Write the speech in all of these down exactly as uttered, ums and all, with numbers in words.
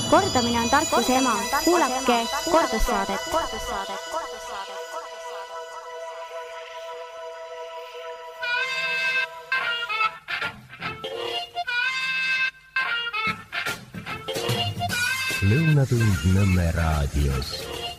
Kordamine on tarkuse ema. Kuulake kordussaadet. Lõunatund Nõmme raadios.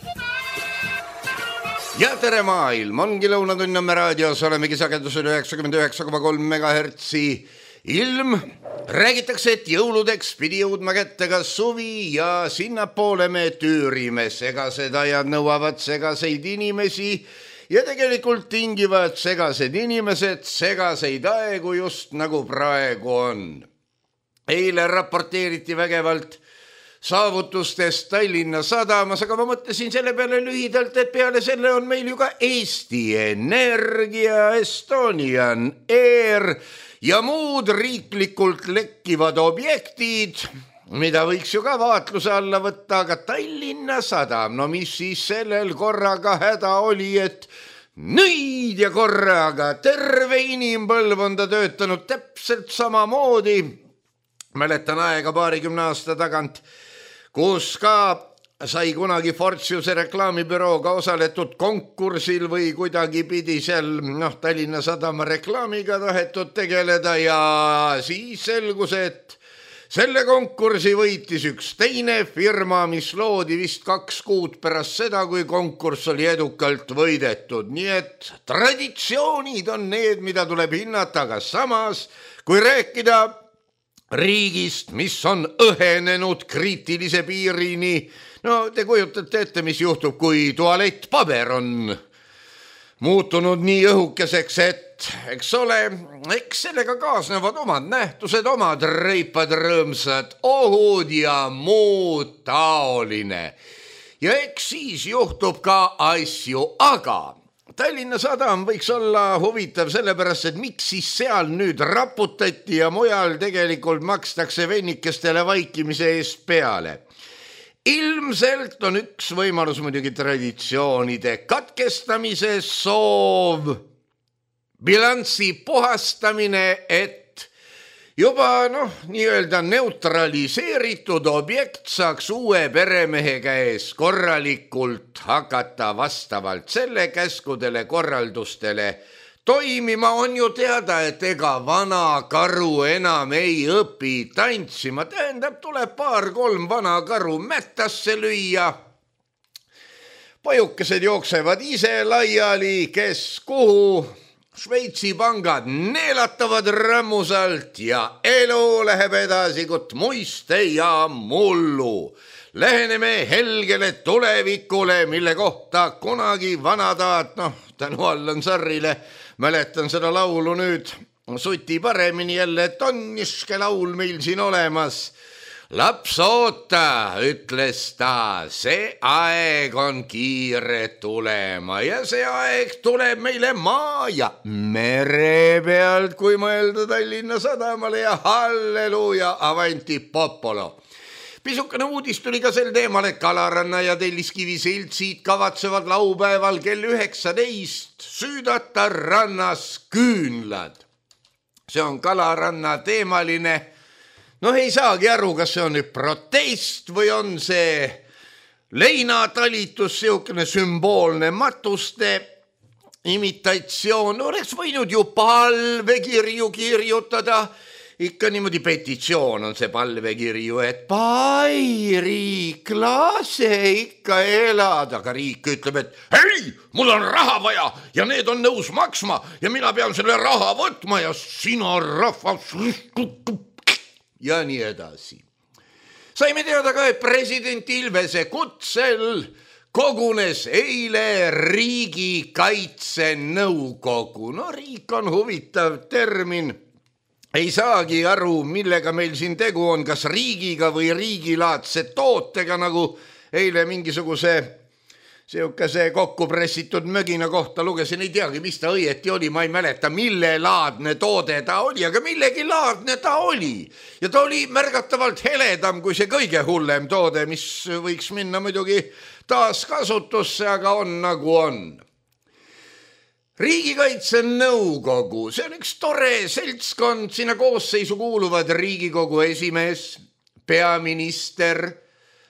Ja tere maailm, ongi Lõunatund Nõmme raadios, olemegi sagedusel üheksakümmend üheksa koma kolm megahertsi ilm. Räägitakse, et jõuludeks pidi jõudma kätte ka suvi ja sinnapoole me tüürime segased ajad nõuavad segaseid inimesi ja tegelikult tingivad segased inimesed segaseid aegu just nagu praegu on. Eile raporteeriti vägevalt saavutustest Tallinna sadamas, aga ma mõtlesin selle peale lühidalt, et peale selle on meil ju ka Eesti Energia, Estonian Air ja muud riiklikult lekkivad objektid, mida võiks ju ka vaatluse alla võtta, aga Tallinna sadam, no mis siis sellel korraga häda oli, et nüüd ja korraga terve inimpõlv on ta töötanud täpselt samamoodi. Mäletan aega paarikümne aasta tagant, kus ka sai kunagi Fortiuse reklaamibürooga osaletud konkursil või kuidagi pidi seal noh, Tallinna sadama reklaamiga tahetud tegeleda ja siis selgus, et selle konkursi võitis üks teine firma, mis loodi vist kaks kuud pärast seda, kui konkurss oli edukalt võidetud. Nii et traditsioonid on need, mida tuleb hinnata, aga samas, kui rääkida riigist, mis on õhenenud kriitilise piirini. No te kujutate ette, mis juhtub, kui tualettpaber on muutunud nii õhukeseks, et eks ole, eks sellega kaasnevad omad nähtused, omad reipad rõõmsad ohud ja muud taoline. Ja eks siis juhtub ka asju, aga Tallinna sadam võiks olla huvitav sellepärast, et miks siis seal nüüd raputati ja mujal tegelikult makstakse vennikestele vaikimise eest peale. Ilmselt on üks võimalus muidugi traditsioonide katkestamise soov, bilanssi puhastamine, et juba noh, nii-öelda neutraliseeritud objekt saaks uue peremehe käes korralikult hakata vastavalt selle käskudele, korraldustele toimima. On ju teada, et ega vana karu enam ei õpi tantsima. Tähendab, tuleb paar-kolm vana karu mättasse lüüa. Pajukesed jooksevad ise laiali, kes kuhu. Šveitsi pangad neelatavad rõmmusalt ja elu läheb edasi kot muiste ja mullu. Läheneme helgele tulevikule, mille kohta kunagi vanadaat, noh, tänu Allan Sarrile, mäletan seda laulu nüüd suti paremini jälle, et on niske laul meil siin olemas. Laps oota, ütles ta, see aeg on kiire tulema ja see aeg tuleb meile maa ja mere pealt, kui mõelda Tallinna sadamale ja halleluuja, avanti popolo. Pisukene uudis tuli ka sel teemal, et Kalaranna ja Telliskivi seltsid kavatsevad laupäeval kell üheksateist süüdata rannas küünlad. See on Kalaranna teemaline. Noh, ei saagi aru, kas see on nüüd protest või on see leinatalitus, siukene sümboolne matuste imitatsioon. Oleks võinud ju palvekirju kirjutada. Ikka niimoodi petitsioon on see palvekirju, et pai, riik, lase ikka elada. Aga riik ütleb, et hei, mul on raha vaja ja need on nõus maksma ja mina pean selle raha võtma ja sina rahvas ja nii edasi. Saime teada ka, et president Ilvese kutsel kogunes eile riigikaitsenõukogu. No riik on huvitav termin. Ei saagi aru, millega meil siin tegu on, kas riigiga või riigilaadse tootega, nagu eile mingisuguse siukese kokku pressitud mögina kohta lugesin, ei teagi, mis ta õieti oli, ma ei mäleta, mille laadne toode ta oli, aga millegi laadne ta oli. Ja ta oli märgatavalt heledam kui see kõige hullem toode, mis võiks minna muidugi taaskasutusse, aga on nagu on. Riigikaitsenõukogu, see on üks tore seltskond, sinna koosseisu kuuluvad Riigikogu esimees, peaminister,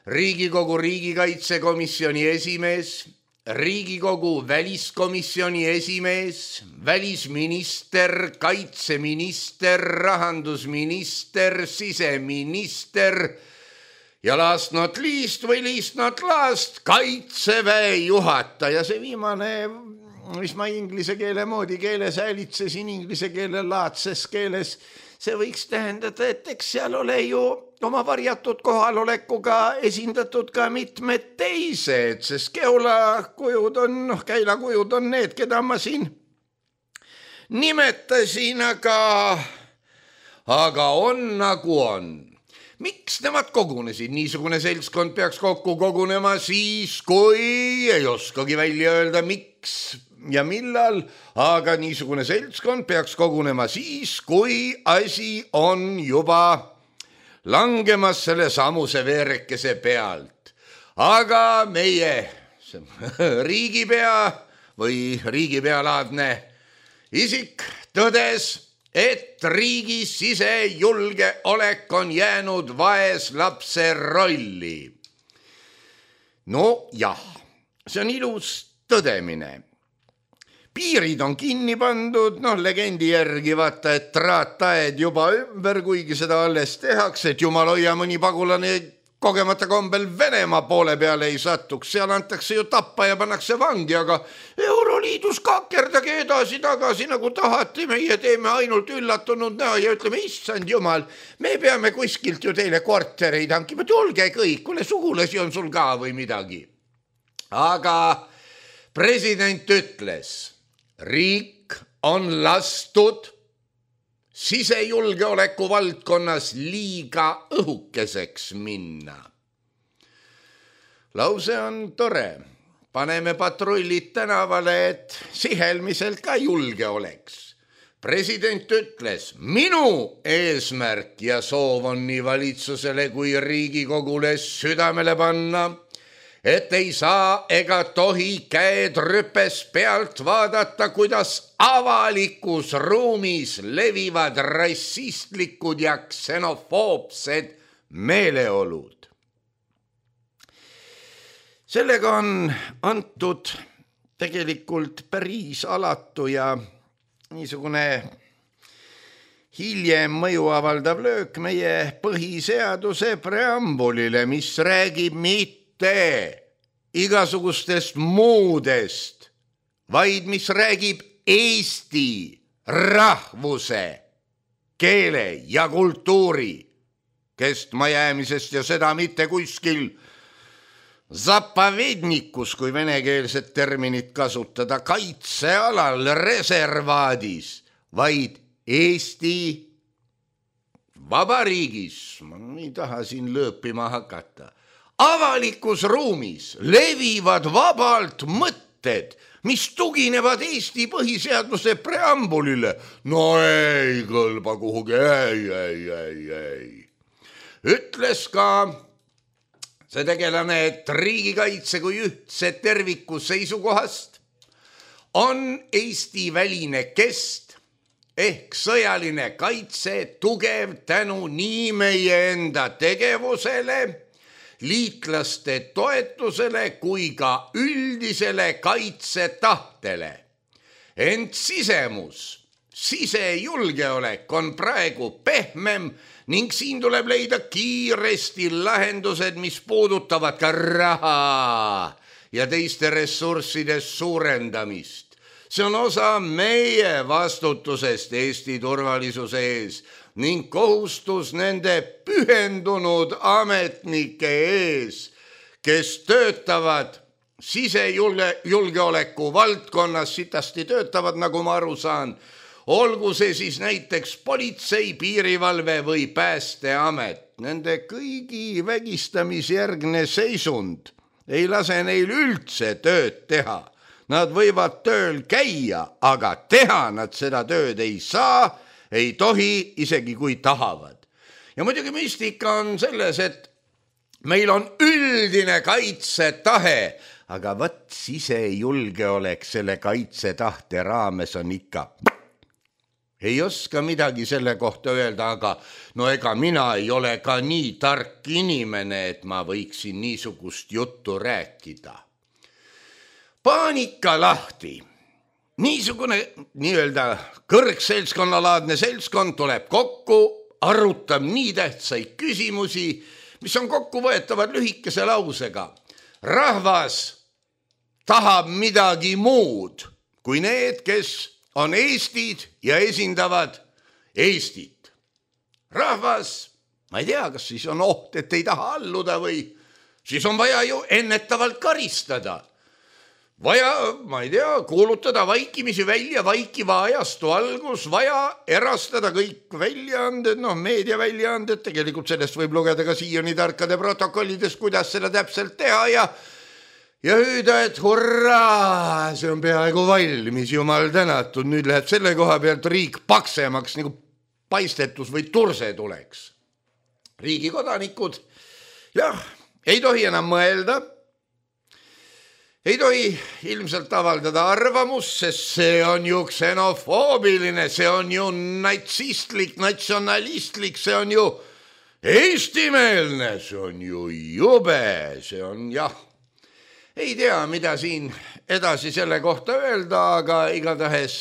Riigikogu riigikaitsekomisjoni esimees, Riigikogu väliskomisjoni esimees, välisminister, kaitseminister, rahandusminister, siseminister ja last not least või least not last kaitseväe juhataja. See viimane, mis ma inglise keele moodi keeles häälitsesin, inglise keele laadses keeles, see võiks tähendada, et eks seal ole ju oma varjatud kohalolekuga esindatud ka mitmed teised, sest keulakujud on, noh, käilakujud on need, keda ma siin nimetasin, aga, aga on nagu on. Miks nemad kogunesid? Niisugune seltskond peaks kokku kogunema siis, kui ei oskagi välja öelda, miks ja millal, aga niisugune seltskond peaks kogunema siis, kui asi on juba langemas selle samuse veerekese pealt. Aga meie riigipea või riigipealaadne isik tõdes, et riigi sisejulgeolek on jäänud vaeslapse rolli. No jah, see on ilus tõdemine. Piirid on kinni pandud, noh, legendi järgi vaata, et traattaed juba ümber, kuigi seda alles tehakse, et jumal hoia mõni pagulane kogemata kombel Venemaa poole peale ei satuks. Seal antakse ju tappa ja pannakse vangi, aga Euroliidus kakerdage edasi-tagasi nagu tahate. Meie teeme ainult üllatunud näo ja ütleme, issand jumal, me peame kuskilt ju teile kortereid hankima. Tulge kõik, kuule sugulasi on sul ka või midagi. Aga president ütles, riik on lastud sisejulgeoleku valdkonnas liiga õhukeseks minna. Lause on tore. Paneme patrullid tänavale, et sihelmiselt ka julge oleks. President ütles, minu eesmärk ja soov on nii valitsusele kui Riigikogule südamele panna, et ei saa ega tohi käed rüpes pealt vaadata, kuidas avalikus ruumis levivad rassistlikud ja ksenofoobsed meeleolud. Sellega on antud tegelikult päris alatu ja niisugune hiljem mõju avaldav löök meie põhiseaduse preambulile, mis räägib mitte igasugustest muudest, vaid mis räägib eesti rahvuse, keele ja kultuuri kestmajäämisest ja seda mitte kuskil zapavednikus, kui venekeelset terminit kasutada, kaitsealal, reservaadis, vaid Eesti Vabariigis, ma ei taha siin lõõpima hakata, avalikus ruumis levivad vabalt mõtted, mis tuginevad Eesti põhiseaduse preambulile. No ei kõlba kuhugi, ei, ei, ei, ei. Ütles ka see tegelane, et riigikaitse kui ühtse terviku seisukohast on Eesti väline kest ehk sõjaline kaitse tugev tänu nii meie enda tegevusele, liitlaste toetusele kui ka üldisele kaitsetahtele. Ent sisemus, sisejulgeolek on praegu pehmem ning siin tuleb leida kiiresti lahendused, mis puudutavad ka raha ja teiste ressursside suurendamist. See on osa meie vastutusest Eesti turvalisuse ees ning kohustus nende pühendunud ametnike ees, kes töötavad sisejulgeoleku valdkonnas, sitasti töötavad, nagu ma aru saan, olgu see siis näiteks politsei, piirivalve või päästeamet. Nende kõigi vägistamisjärgne seisund ei lase neil üldse tööd teha. Nad võivad tööl käia, aga teha nad seda tööd ei saa, ei tohi, isegi kui tahavad. Ja muidugi müstika on selles, et meil on üldine kaitsetahe, aga võt sisejulgeolek selle kaitsetahte raames on ikka ei oska midagi selle kohta öelda, aga no ega mina ei ole ka nii tark inimene, et ma võiksin niisugust juttu rääkida. Paanika lahti. Niisugune nii-öelda kõrgseltskonnalaadne seltskond tuleb kokku, arutab nii tähtsaid küsimusi, mis on kokku võetavad lühikese lausega. Rahvas tahab midagi muud kui need, kes on Eestid ja esindavad Eestit. Rahvas, ma ei tea, kas siis on oht, et ei taha alluda või siis on vaja ju ennetavalt karistada. Vaja, ma ei tea, kuulutada vaikimisi välja vaikiva ajastu algus, vaja erastada kõik väljaanded, noh, meediaväljaanded, tegelikult sellest võib lugeda ka siiani tarkade protokollidest, kuidas seda täpselt teha ja Ja hüüda, et hurraa, see on peaaegu valmis, jumal tänatud, nüüd läheb selle koha pealt riik paksemaks, nagu paistetus või turse tuleks. Riigi kodanikud, jah, ei tohi enam mõelda, ei tohi ilmselt avaldada arvamust, sest see on ju ksenofoobiline, see on ju natsistlik, natsionalistlik, see on ju eestimeelne, see on ju jube, see on jah, ei tea, mida siin edasi selle kohta öelda, aga igatahes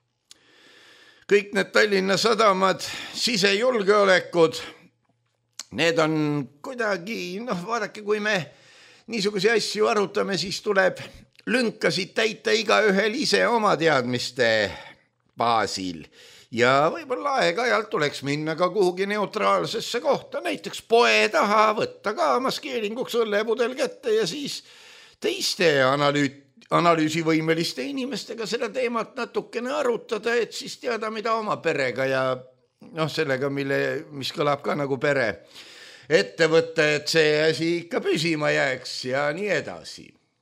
kõik need Tallinna sadamad, sisejulgeolekud, need on kuidagi, noh, vaadake, kui me niisuguse asju arutame, siis tuleb lünkasid täita igaühel ise oma teadmiste baasil. Ja võib-olla aeg-ajalt tuleks minna ka kuhugi neutraalsesse kohta, näiteks poe taha, võtta ka maskeeringuks õllepudel kätte ja siis teiste analüüt, analüüsivõimeliste inimestega seda teemat natukene arutada, et siis teada, mida oma perega ja noh, sellega, mille, mis kõlab ka nagu pere ette võtta, et see asi ikka püsima jääks ja nii edasi.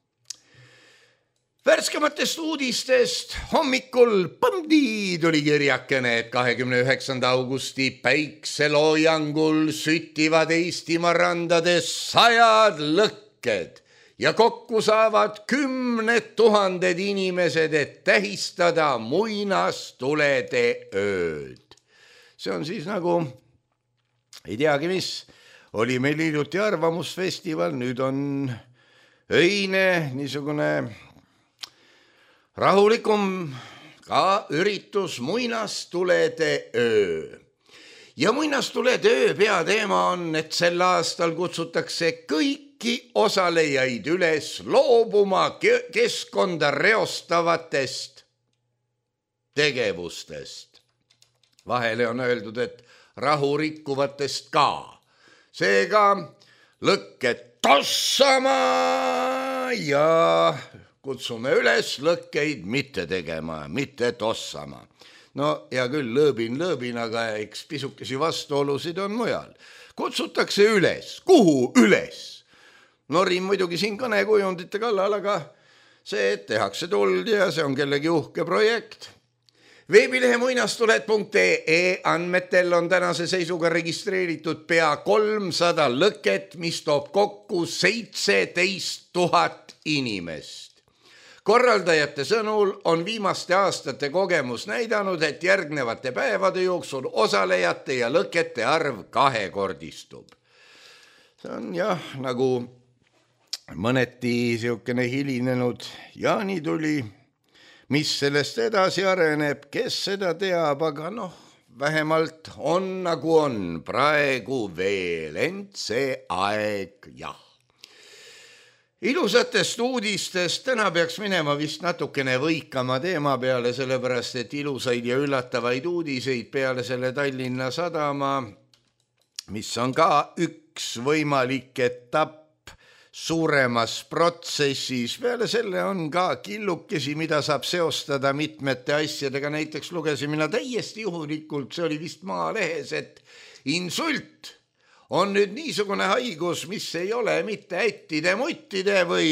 Värskematest uudistest hommikul põmdi tuli kirjakene, et kahekümne üheksanda augusti päikseloojangul süttivad Eestimaa randades sajad lõkked ja kokku saavad kümned tuhanded inimesed, et tähistada muinastulede ööd. See on siis nagu, ei teagi mis, oli meil hiljuti arvamusfestival, nüüd on öine, niisugune rahulikum ka üritus muinastulede öö. Ja muinastulede öö peateema on, et sel aastal kutsutakse kõik osalejaid üles loobuma keskkonda reostavatest tegevustest. Vahele on öeldud, et rahu rikkuvatest ka. Seega lõkked tossama ja kutsume üles lõkkeid mitte tegema, mitte tossama. No ja küll lõõbin, lõõbin, aga eks pisukesi vastuolusid on mujal. Kutsutakse üles. Kuhu üles? Norin muidugi siin kõnekujundite kallal, aga see, et tehakse tuld ja see on kellegi uhke projekt. Veebilehe muinastuled punkt ee andmetel on tänase seisuga registreeritud pea kolmsada lõket, mis toob kokku seitseteist tuhat inimest. Korraldajate sõnul on viimaste aastate kogemus näidanud, et järgnevate päevade jooksul osalejate ja lõkete arv kahekordistub. See on jah, nagu mõneti siukene hilinenud jaanituli, mis sellest edasi areneb, kes seda teab, aga noh, vähemalt on nagu on praegu veel, ent see aeg jah. Ilusatest uudistest täna peaks minema vist natukene võikama teema peale, sellepärast et ilusaid ja üllatavaid uudiseid peale selle Tallinna sadama, mis on ka üks võimalik etapp suuremas protsessis. Peale selle on ka killukesi, mida saab seostada mitmete asjadega. Näiteks lugesin mina täiesti juhulikult, see oli vist Maalehes, et insult on nüüd niisugune haigus, mis ei ole mitte ättide-muttide või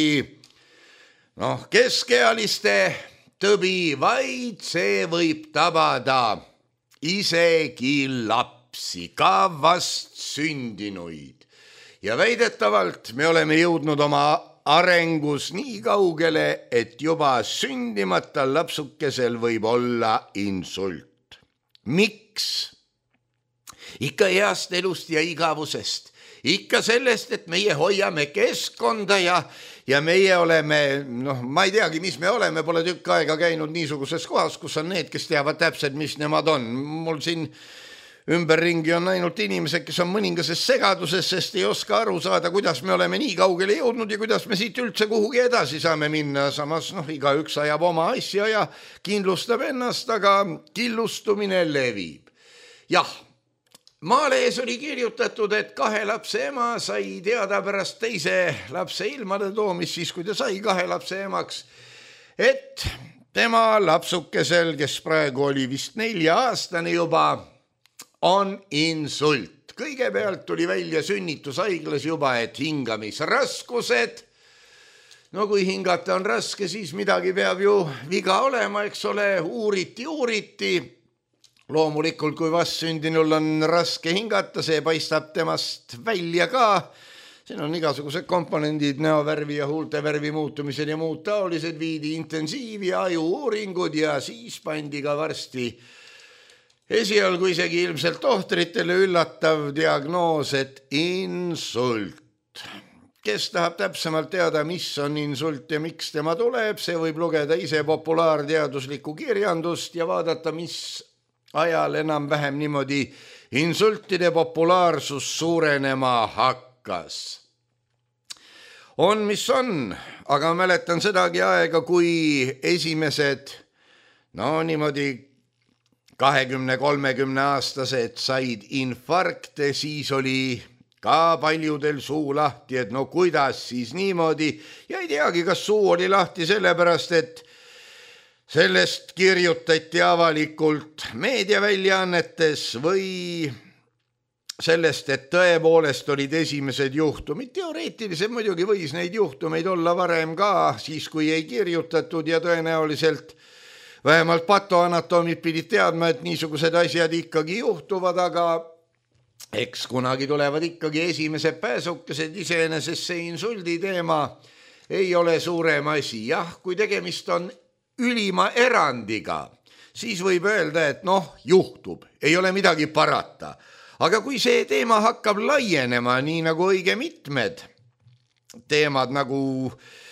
noh, keskealiste tõbi, vaid see võib tabada isegi lapsi, ka vast sündinuid. Ja väidetavalt me oleme jõudnud oma arengus nii kaugele, et juba sündimata lapsukesel võib olla insult. miks? Ikka heast elust ja igavusest. Ikka sellest, et meie hoiame keskkonda ja, ja meie oleme, noh, ma ei teagi, mis me oleme, pole tükk aega käinud niisuguses kohas, kus on need, kes teavad täpselt, mis nemad on. Mul siin ümberringi on ainult inimesed, kes on mõningases segaduses, sest ei oska aru saada, kuidas me oleme nii kaugele jõudnud ja kuidas me siit üldse kuhugi edasi saame minna. Samas, noh, igaüks ajab oma asja ja kindlustab ennast, aga killustumine levib. Jah, Maalees oli kirjutatud, et kahe lapse ema sai teada pärast teise lapse ilmale toomist, siis kui ta sai kahe lapse emaks, et tema lapsukesel, kes praegu oli vist nelja aastane juba, on insult. Kõigepealt tuli välja sünnitushaiglas juba, et hingamisraskused. No kui hingata on raske, siis midagi peab ju viga olema, eks ole, uuriti, uuriti. Loomulikult, kui vastsündinul on raske hingata, see paistab temast välja ka. Siin on igasugused komponendid, näovärvi ja huultevärvi muutumised ja muud taolised, viidi intensiivi, aju uuringud ja siis pandi ka varsti esialgu isegi ilmselt tohtritele üllatav diagnoos, et insult. Kes tahab täpsemalt teada, mis on insult ja miks tema tuleb, see võib lugeda ise populaarteaduslikku kirjandust ja vaadata, mis ajal enam-vähem niimoodi insultide populaarsus suurenema hakkas. On, mis on, aga mäletan sedagi aega, kui esimesed, no niimoodi kahekümne kolmekümne aastased said infarkte, siis oli ka paljudel suu lahti, et no kuidas siis niimoodi, ja ei teagi, kas suu oli lahti sellepärast, et sellest kirjutati avalikult meediaväljaannetes või sellest, et tõepoolest olid esimesed juhtumid. Teoreetiliselt muidugi võis neid juhtumeid olla varem ka, siis kui ei kirjutatud ja tõenäoliselt vähemalt patoanatoomid pidid teadma, et niisugused asjad ikkagi juhtuvad, aga eks kunagi tulevad ikkagi esimesed pääsukesed, iseenesest see insuldi teema ei ole suurem asi. Jah, kui tegemist on ülima erandiga, siis võib öelda, et noh, juhtub, ei ole midagi parata. Aga kui see teema hakkab laienema, nii nagu õige mitmed teemad nagu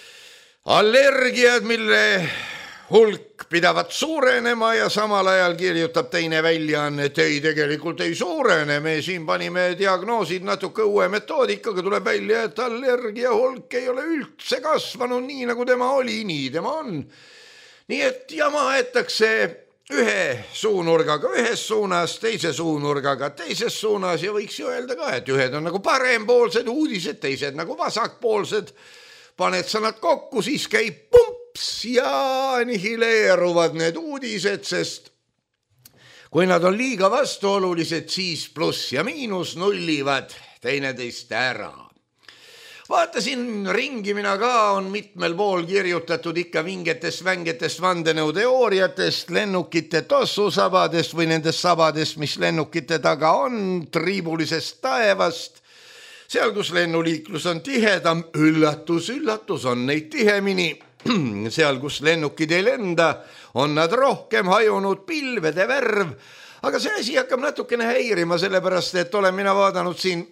allergiad, mille hulk pidavat suurenema ja samal ajal kirjutab teine väljaanne, et ei, tegelikult ei suurene, me siin panime diagnoosid natuke uue metoodikaga, tuleb välja, et allergia hulk ei ole üldse kasvanud nii, nagu tema oli, nii tema on. Nii et jama aetakse ühe suunurgaga ühes suunas, teise suunurgaga teises suunas ja võiks ju öelda ka, et ühed on nagu parempoolsed uudised, teised nagu vasakpoolsed. Paned sa nad kokku, siis käib pumps ja nihileeruvad need uudised, sest kui nad on liiga vastuolulised, siis pluss ja miinus nullivad teineteist ära. Vaatasin ringi, mina ka on mitmel pool kirjutatud ikka vingetest vängetest vandenõuteooriatest, lennukite tossusabadest või nendest sabadest, mis lennukite taga on, triibulisest taevast. Seal, kus lennuliiklus on tihedam, üllatus, üllatus on neid tihemini. Seal, kus lennukid ei lenda, on nad rohkem hajunud pilvede värv. Aga see asi hakkab natukene häirima, sellepärast, et olen mina vaadanud siin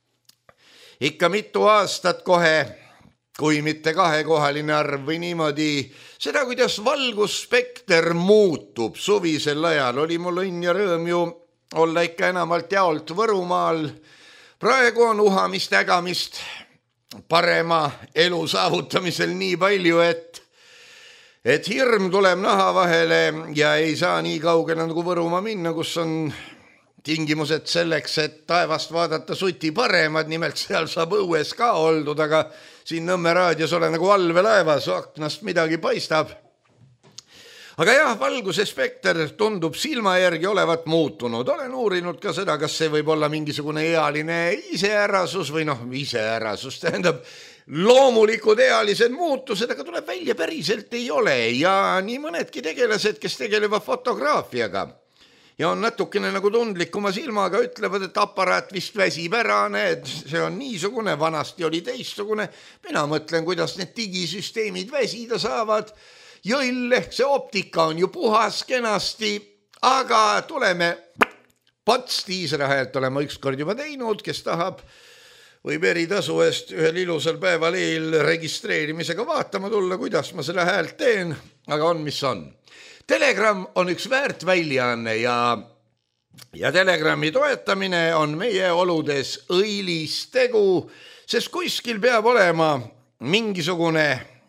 ikka mitu aastat kohe, kui mitte kahekohaline arv või niimoodi, seda, kuidas valgusspekter muutub suvisel ajal. Oli mul õnn ja rõõm ju olla ikka enamalt jaolt Võrumaal. Praegu on uhamist, ägamist parema elu saavutamisel nii palju, et, et hirm tuleb naha vahele ja ei saa nii kaugele nagu Võrumaa minna, kus on tingimused selleks, et taevast vaadata suti paremad, nimelt seal saab õues ka oldud, aga siin Nõmme raadios ole nagu allveelaevas, aknast midagi paistab. Aga jah, valguse spekter tundub silma järgi olevat muutunud. Olen uurinud ka seda, kas see võib olla mingisugune ealine iseärasus või noh, iseärasus tähendab loomulikud ealised muutused, aga tuleb välja päriselt ei ole ja nii mõnedki tegelased, kes tegelevad fotograafiaga ja on natukene nagu tundlikuma silmaga, ütlevad, et aparaat vist väsib ära, need, see on niisugune, vanasti oli teistsugune. Mina mõtlen, kuidas need digisüsteemid väsida saavad. Jõll ehk see optika on ju puhas kenasti, aga tuleme Pats Tiisra häält olema ükskord juba teinud, kes tahab, võib eritasu eest ühel ilusal päeval eel registreerimisega vaatama tulla, kuidas ma selle häält teen, aga on, mis on. Telegram on üks väärt väljaanne ja, ja Telegrami toetamine on meie oludes õilis tegu, sest kuskil peab olema mingisugune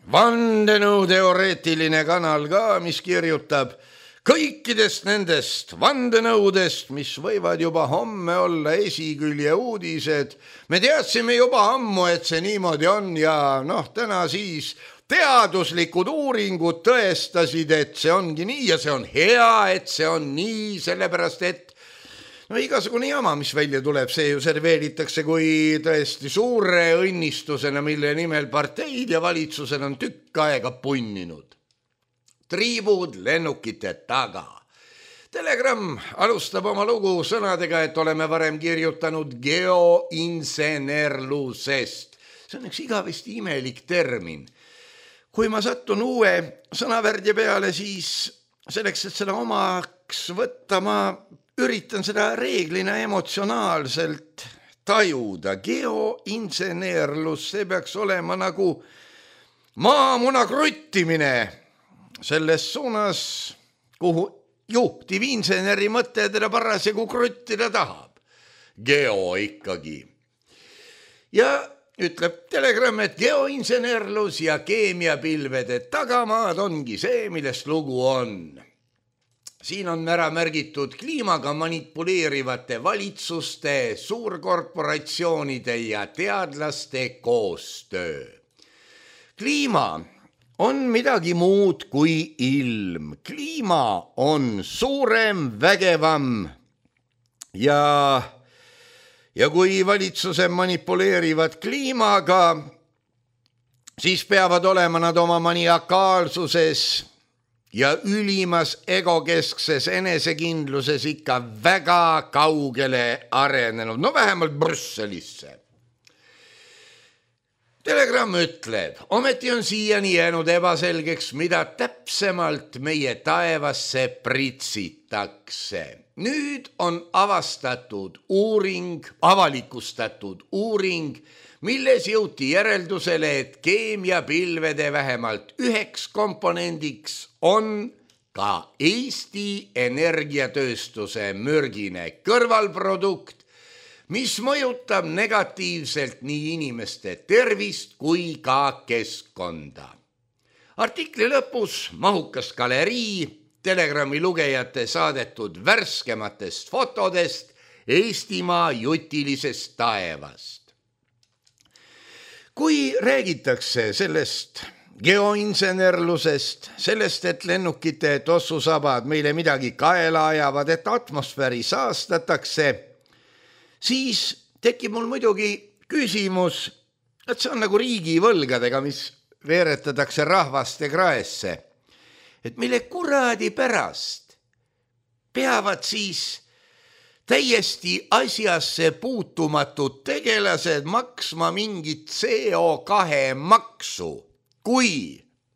vandenõuteoreetiline kanal ka, mis kirjutab kõikidest nendest vandenõudest, mis võivad juba homme olla esikülje uudised. Me teadsime juba ammu, et see niimoodi on ja noh, täna siis teaduslikud uuringud tõestasid, et see ongi nii ja see on hea, et see on nii, sellepärast et no igasugune jama, mis välja tuleb, see ju serveeritakse kui tõesti suure õnnistusena, mille nimel parteid ja valitsused on tükk aega punninud. Triibud lennukite taga. Telegram alustab oma lugu sõnadega, et oleme varem kirjutanud geoinsenerlusest. See on üks igavesti imelik termin. Kui ma sattun uue sõnavärdje peale, siis selleks, et seda omaks võtta, ma üritan seda reeglina emotsionaalselt tajuda. Geoinsenerlus, see peaks olema nagu maamuna kruttimine selles suunas, kuhu juhtiv inseneri mõte teda parasjagu kruttida tahab. Geo ikkagi. Ja ütleb Telegram, et geoinsenerlus ja keemiapilvede tagamaad ongi see, millest lugu on. Siin on ära märgitud kliimaga manipuleerivate valitsuste, suurkorporatsioonide ja teadlaste koostöö. Kliima on midagi muud kui ilm. Kliima on suurem, vägevam ja, ja kui valitsuse manipuleerivad kliimaga, siis peavad olema nad oma maniakaalsuses ja ülimas egokeskses enesekindluses ikka väga kaugele arenenud, no vähemalt Brüsselisse. Telegram ütleb, ometi on siiani jäänud ebaselgeks, mida täpsemalt meie taevasse pritsitakse. Nüüd on avastatud uuring, avalikustatud uuring, milles jõuti järeldusele, et keemiapilvede vähemalt üheks komponendiks on ka Eesti energiatööstuse mürgine kõrvalprodukt, mis mõjutab negatiivselt nii inimeste tervist kui ka keskkonda. Artikli lõpus mahukas galerii Telegrami lugejate saadetud värskematest fotodest Eestimaa jutilisest taevast. Kui räägitakse sellest geoinsenerlusest, sellest, et lennukite tossusabad meile midagi kaela ajavad, et atmosfääri saastatakse, siis tekib mul muidugi küsimus, et see on nagu riigivõlgadega, mis veeretatakse rahvaste kraesse. Et mille kuradi pärast peavad siis täiesti asjasse puutumatud tegelased maksma mingit C O kahe maksu, kui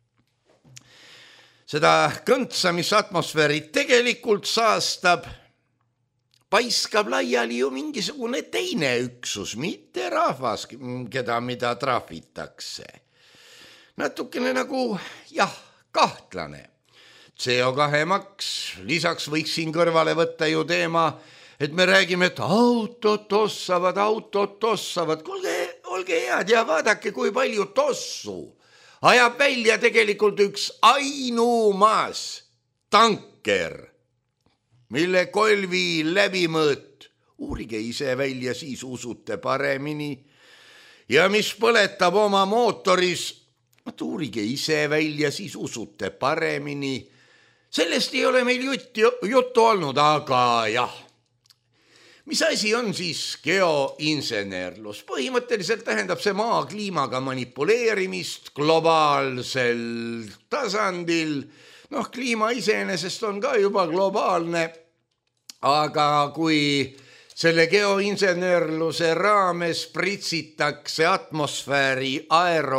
seda kõntsa, mis atmosfääri tegelikult saastab, paiskab laiali ju mingisugune teine üksus, mitte rahvas, keda mida trahvitakse. Natukene nagu, jah, kahtlane. C O kahe maks, lisaks võiks siin kõrvale võtta ju teema, et me räägime, et autod tossavad, autod tossavad. Kuulge, olge head ja vaadake, kui palju tossu ajab välja tegelikult üks ainumas tanker, mille kolvi läbimõõt, uurige ise välja, siis usute paremini, ja mis põletab oma mootoris, uurige ise välja, siis usute paremini. Sellest ei ole meil jutti, juttu olnud, aga jah. Mis asi on siis geoinsenerlus? Põhimõtteliselt tähendab see maa kliimaga manipuleerimist globaalsel tasandil. Noh, kliima iseenesest on ka juba globaalne, aga kui selle geoinsenerluse raames pritsitakse atmosfääri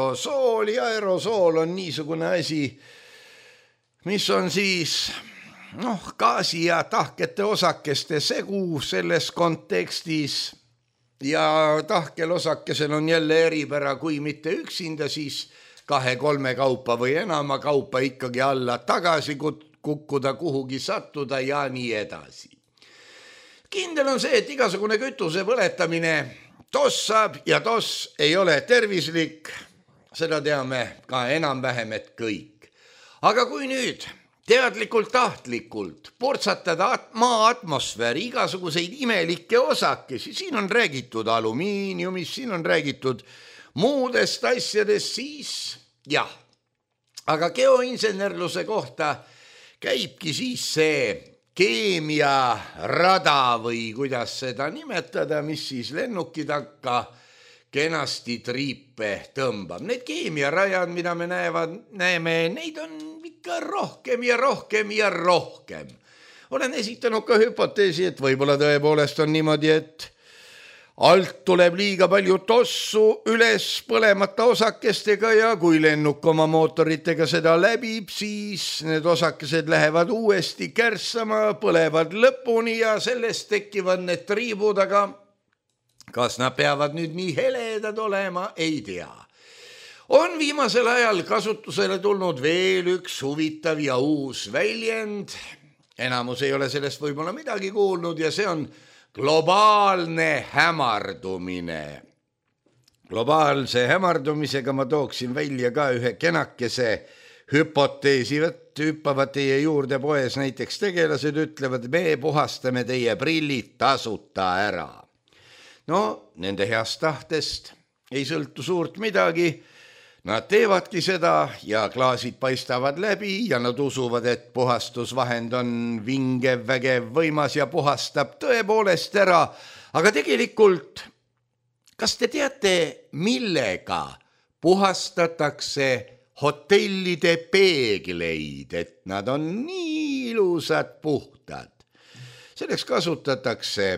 aerosooli, aerosool on niisugune asi, mis on siis noh, gaasi ja tahkete osakeste segu selles kontekstis ja tahkel osakesel on jälle eripära, kui mitte üksinda, siis kahe-kolme kaupa või enama kaupa ikkagi alla tagasi kukkuda, kuhugi sattuda ja nii edasi. Kindel on see, et igasugune kütuse põletamine tossab ja toss ei ole tervislik, seda teame ka enam-vähem, et kõik. Aga kui nüüd teadlikult tahtlikult purtsatada maa atmosfääri igasuguseid imelikke osakesi, siin on räägitud alumiiniumist, siin on räägitud muudest asjadest, siis jah, aga geoinsenerluse kohta käibki siis see keemiarada või kuidas seda nimetada, mis siis lennuki takka kenasti triipe tõmbab. Need keemiarajad, mida me näevad, näeme, neid on ikka rohkem ja rohkem ja rohkem. Olen esitanud ka hüpoteesi, et võib-olla tõepoolest on niimoodi, et alt tuleb liiga palju tossu üles põlemata osakestega ja kui lennuk oma mootoritega seda läbib, siis need osakesed lähevad uuesti kärssama, põlevad lõpuni ja sellest tekivad need triibud, aga kas nad peavad nüüd nii heledad olema, ei tea. On viimasel ajal kasutusele tulnud veel üks huvitav ja uus väljend. Enamus ei ole sellest võib-olla midagi kuulnud ja see on globaalne hämardumine. Globaalse hämardumisega ma tooksin välja ka ühe kenakese hüpoteesi, et hüppavad teie juurde poes näiteks tegelased, ütlevad, me puhastame teie prillid tasuta ära. No, nende heast tahtest ei sõltu suurt midagi. Nad teevadki seda ja klaasid paistavad läbi ja nad usuvad, et puhastusvahend on vingev, vägev, võimas ja puhastab tõepoolest ära. Aga tegelikult, kas te teate, millega puhastatakse hotellide peegleid, et nad on nii ilusad puhtad? Selleks kasutatakse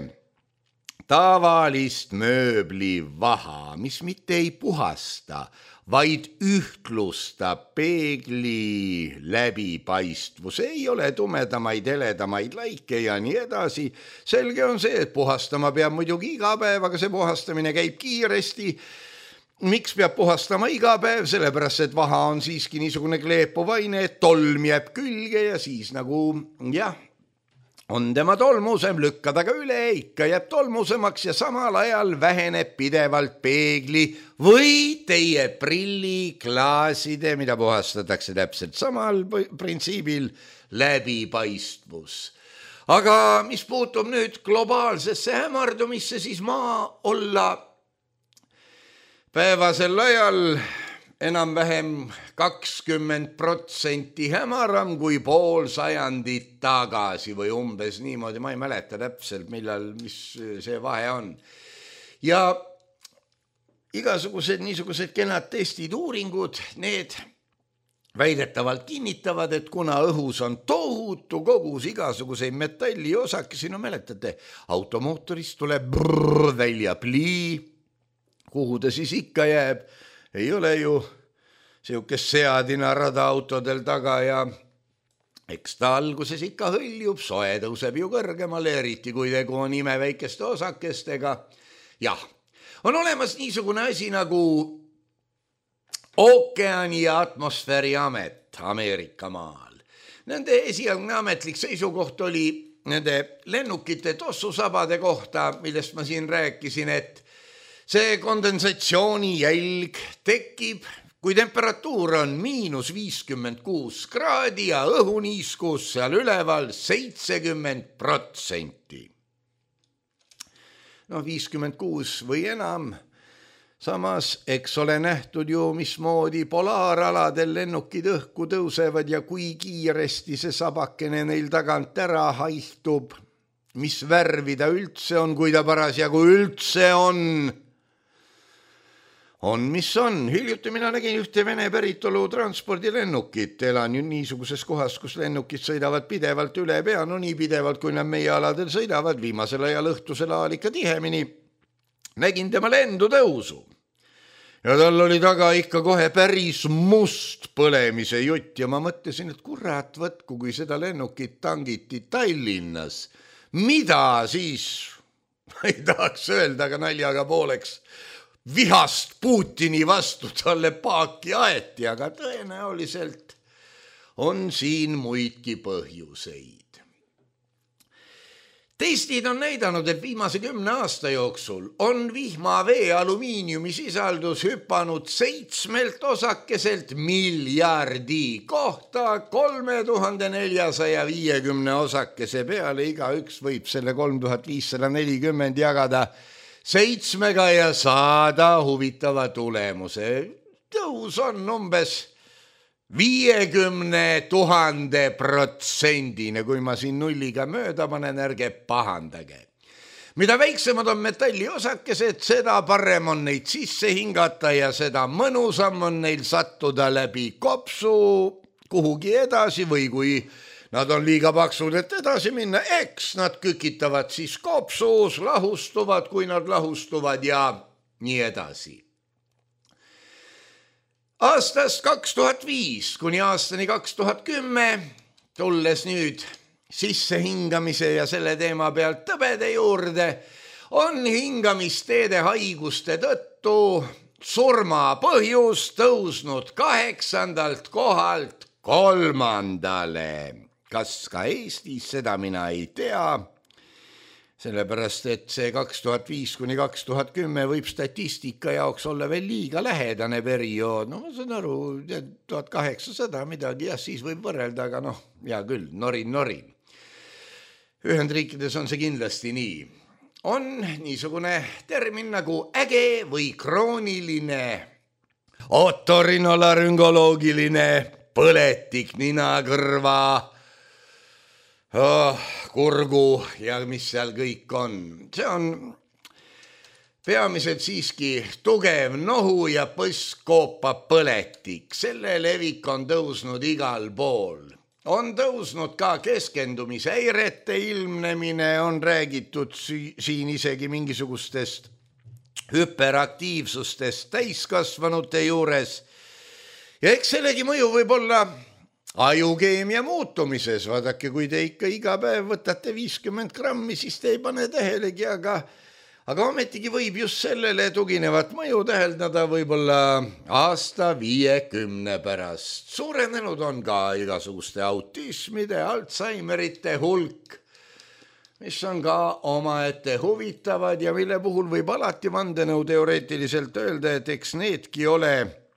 tavalist mööblivaha, mis mitte ei puhasta, vaid ühtlustab peegli läbipaistvus. Ei ole tumedamaid, heledamaid laike ja nii edasi. Selge on see, et puhastama peab muidugi iga päev, aga see puhastamine käib kiiresti. Miks peab puhastama iga päev? Sellepärast, et vaha on siiski niisugune kleepuvaine, et tolm jääb külge ja siis nagu, jah, on tema tolmusem, lükkada ka üle, ikka jääb tolmusemaks ja samal ajal väheneb pidevalt peegli või teie prilliklaaside, mida puhastatakse täpselt samal printsiibil, läbipaistvus. Aga mis puutub nüüd globaalsesse hämardumisse, siis maa olla päevasel ajal enam-vähem kakskümmend protsenti hämaram kui pool sajandit tagasi või umbes niimoodi, ma ei mäleta täpselt, millal, mis see vahe on. Ja igasugused niisugused kenad testid, uuringud, need väidetavalt kinnitavad, et kuna õhus on tohutu kogus igasuguseid metalliosakesi, no mäletate, automootorist tuleb brrr välja plii, kuhu ta siis ikka jääb, ei ole ju siukest seadina rada autodel taga ja eks ta alguses ikka hõljub, soe tõuseb ju kõrgemale, eriti kui tegu on imeväikeste osakestega. Jah, on olemas niisugune asi nagu ookeani ja atmosfääri amet Ameerika maal. Nende esialgne ametlik seisukoht oli nende lennukite tossusabade kohta, millest ma siin rääkisin, et see kondensatsiooni jälg tekib, kui temperatuur on miinus viiskümmend kuus kraadi ja õhuniiskus seal üleval seitsekümmend protsenti. No viiskümmend kuus või enam. Samas, eks ole nähtud ju, mismoodi polaaraladel lennukid õhku tõusevad ja kui kiiresti see sabakene neil tagant ära haihtub. Mis värvi ta üldse on, kui ta parasjagu üldse on. On, mis on. Hiljuti mina nägin ühte Vene päritolu transpordilennukit. Elan ju niisuguses kohas, kus lennukid sõidavad pidevalt üle pea, no nii pidevalt, kui nad meie aladel sõidavad, viimasel ajal õhtusel ajal ikka tihemini. Nägin tema lendu tõusu. ja tal oli taga ikka kohe päris must põlemise jutt ja ma mõtlesin, et kurat võtku, kui seda lennukit tangiti Tallinnas. Mida siis, ma ei tahaks öelda, aga naljaga pooleks, vihast Putini vastu talle paaki aeti, aga tõenäoliselt on siin muidki põhjuseid. Testid on näidanud, et viimase kümne aasta jooksul on vihmavee alumiiniumi sisaldus hüpanud seitsmelt osakeselt miljardi kohta kolme tuhande neljasaja viiekümne osakese peale. Igaüks võib selle kolm tuhat viissada nelikümmend jagada seitsmega ja saada huvitava tulemuse. Tõus on umbes viiekümne tuhande protsendine, kui ma siin nulliga mööda panen, ärge pahandage. Mida väiksemad on metalliosakesed, seda parem on neid sisse hingata ja seda mõnusam on neil sattuda läbi kopsu kuhugi edasi või kui nad on liiga paksud, et edasi minna, eks nad kükitavad siis kopsus, lahustuvad, kui nad lahustuvad ja nii edasi. Aastast kaks tuhat viis kuni aastani kaks tuhat kümme, tulles nüüd sisse hingamise ja selle teema pealt tõbede juurde, on hingamisteede haiguste tõttu surma põhjus tõusnud kaheksandalt kohalt kolmandale. Kas ka Eestis, seda mina ei tea. Sellepärast, et see kaks tuhat viis kuni kaks tuhat kümme võib statistika jaoks olla veel liiga lähedane periood. No ma saan aru, tuhat kaheksasada midagi, jah, siis võib võrrelda, aga noh, hea küll, norin, norin. Ühendriikides on see kindlasti nii. On niisugune termin nagu äge või krooniline otorinolaryngoloogiline põletik nina, kõrva, Oh, kurgu ja mis seal kõik on. See on peamiselt siiski tugev nohu ja põsskoopa põletik. Selle levik on tõusnud igal pool. On tõusnud ka keskendumishäirete ilmnemine, on räägitud siin isegi mingisugustest hüperaktiivsustest täiskasvanute juures. Ja eks sellegi mõju võib olla ajukeemia muutumises. Vaadake, kui te ikka iga päev võtate viiskümmend grammi, siis te ei pane tähelegi, aga, aga ometigi võib just sellele tuginevat mõju täheldada võib-olla aasta viiekümne pärast. Suurenenud on ka igasuguste autismide, Alzheimerite hulk, mis on ka omaette huvitavad ja mille puhul võib alati vandenõu teoreetiliselt öelda, et eks needki ole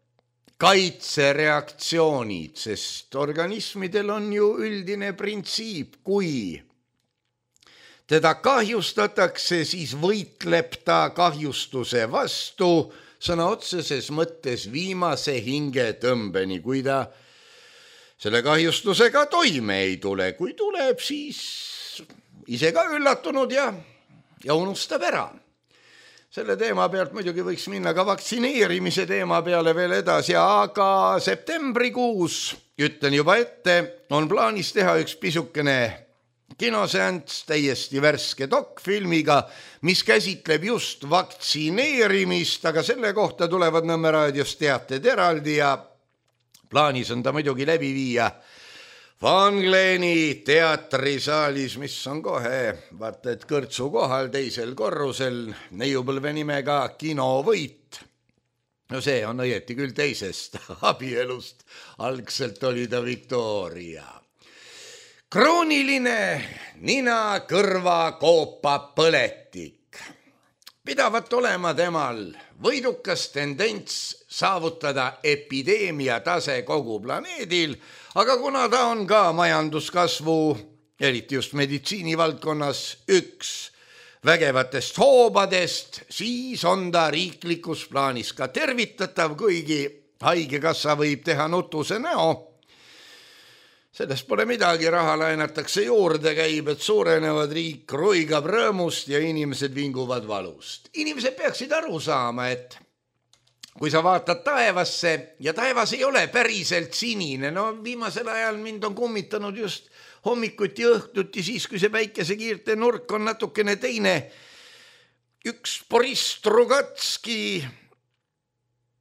kaitsereaktsioonid, sest organismidel on ju üldine printsiip, kui teda kahjustatakse, siis võitleb ta kahjustuse vastu sõna otseses mõttes viimase hingetõmbeni, kui ta selle kahjustusega toime ei tule. Kui tuleb, siis ise ka üllatunud ja, ja unustab ära. Selle teema pealt muidugi võiks minna ka vaktsineerimise teema peale veel edasi, aga septembrikuus, ütlen juba ette, on plaanis teha üks pisukene kinoseanss täiesti värske dokfilmiga, mis käsitleb just vaktsineerimist, aga selle kohta tulevad Nõmme raadios teated eraldi ja plaanis on ta muidugi läbi viia Van Gleeni teatrisaalis, mis on kohe, vaata et kõrtsu kohal teisel korrusel, neiupõlve nimega Kinovõit. No see on õieti küll teisest abielust, algselt oli ta Victoria. Krooniline nina, kõrva, koopa, põletik. Pidavat olema temal võidukas tendents saavutada epideemia tase kogu planeedil, aga kuna ta on ka majanduskasvu, eriti just meditsiinivaldkonnas, üks vägevatest hoobadest, siis on ta riiklikus plaanis ka tervitatav, kuigi haigekassa võib teha nutuse näo. Sellest pole midagi, raha laenatakse juurde, käibed suurenevad, riik ruigab rõõmust ja inimesed vinguvad valust. Inimesed peaksid aru saama, et kui sa vaatad taevasse ja taevas ei ole päriselt sinine, no viimasel ajal mind on kummitanud just hommikuti õhtuti, siis kui see päikesekiirte nurk on natukene teine. Üks Boris Strugatski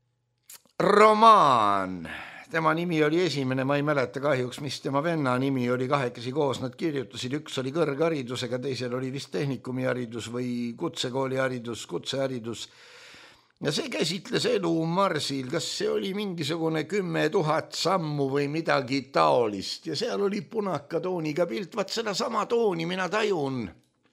romaan. Tema nimi oli esimene, ma ei mäleta kahjuks, mis tema venna nimi oli, kahekesi koos nad kirjutasid, üks oli kõrgharidusega, teisel oli vist tehnikumi haridus või kutsekooli haridus, kutseharidus. Ja see käsitles elu Marsil, kas see oli mingisugune kümme tuhat sammu või midagi taolist ja seal oli punaka tooniga pilt, vaat seda sama tooni mina tajun.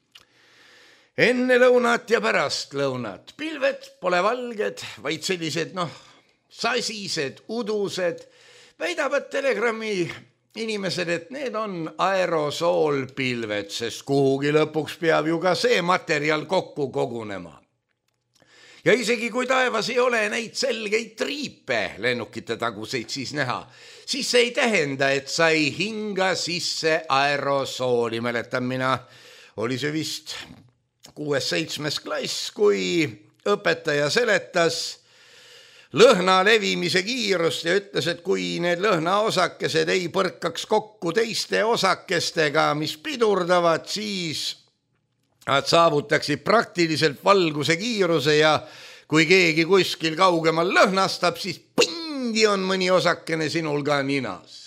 Enne lõunat ja pärast lõunat. Pilved pole valged, vaid sellised, noh, sasised, udused, väidavad Telegrami inimesed, et need on aerosoolpilved, sest kuhugi lõpuks peab ju ka see materjal kokku kogunema. Ja isegi kui taevas ei ole neid selgeid triipe lennukite taguseid siis näha, siis see ei tähenda, et sa ei hinga sisse aerosooli. Mäletan mina, oli see vist kuues-seitsmes klass, kui õpetaja seletas lõhna levimise kiirust ja ütles, et kui need lõhnaosakesed ei põrkaks kokku teiste osakestega, mis pidurdavad, siis nad saavutaksid praktiliselt valguse kiiruse ja kui keegi kuskil kaugemal lõhnastab, siis pindi on mõni osakene sinul ka ninas.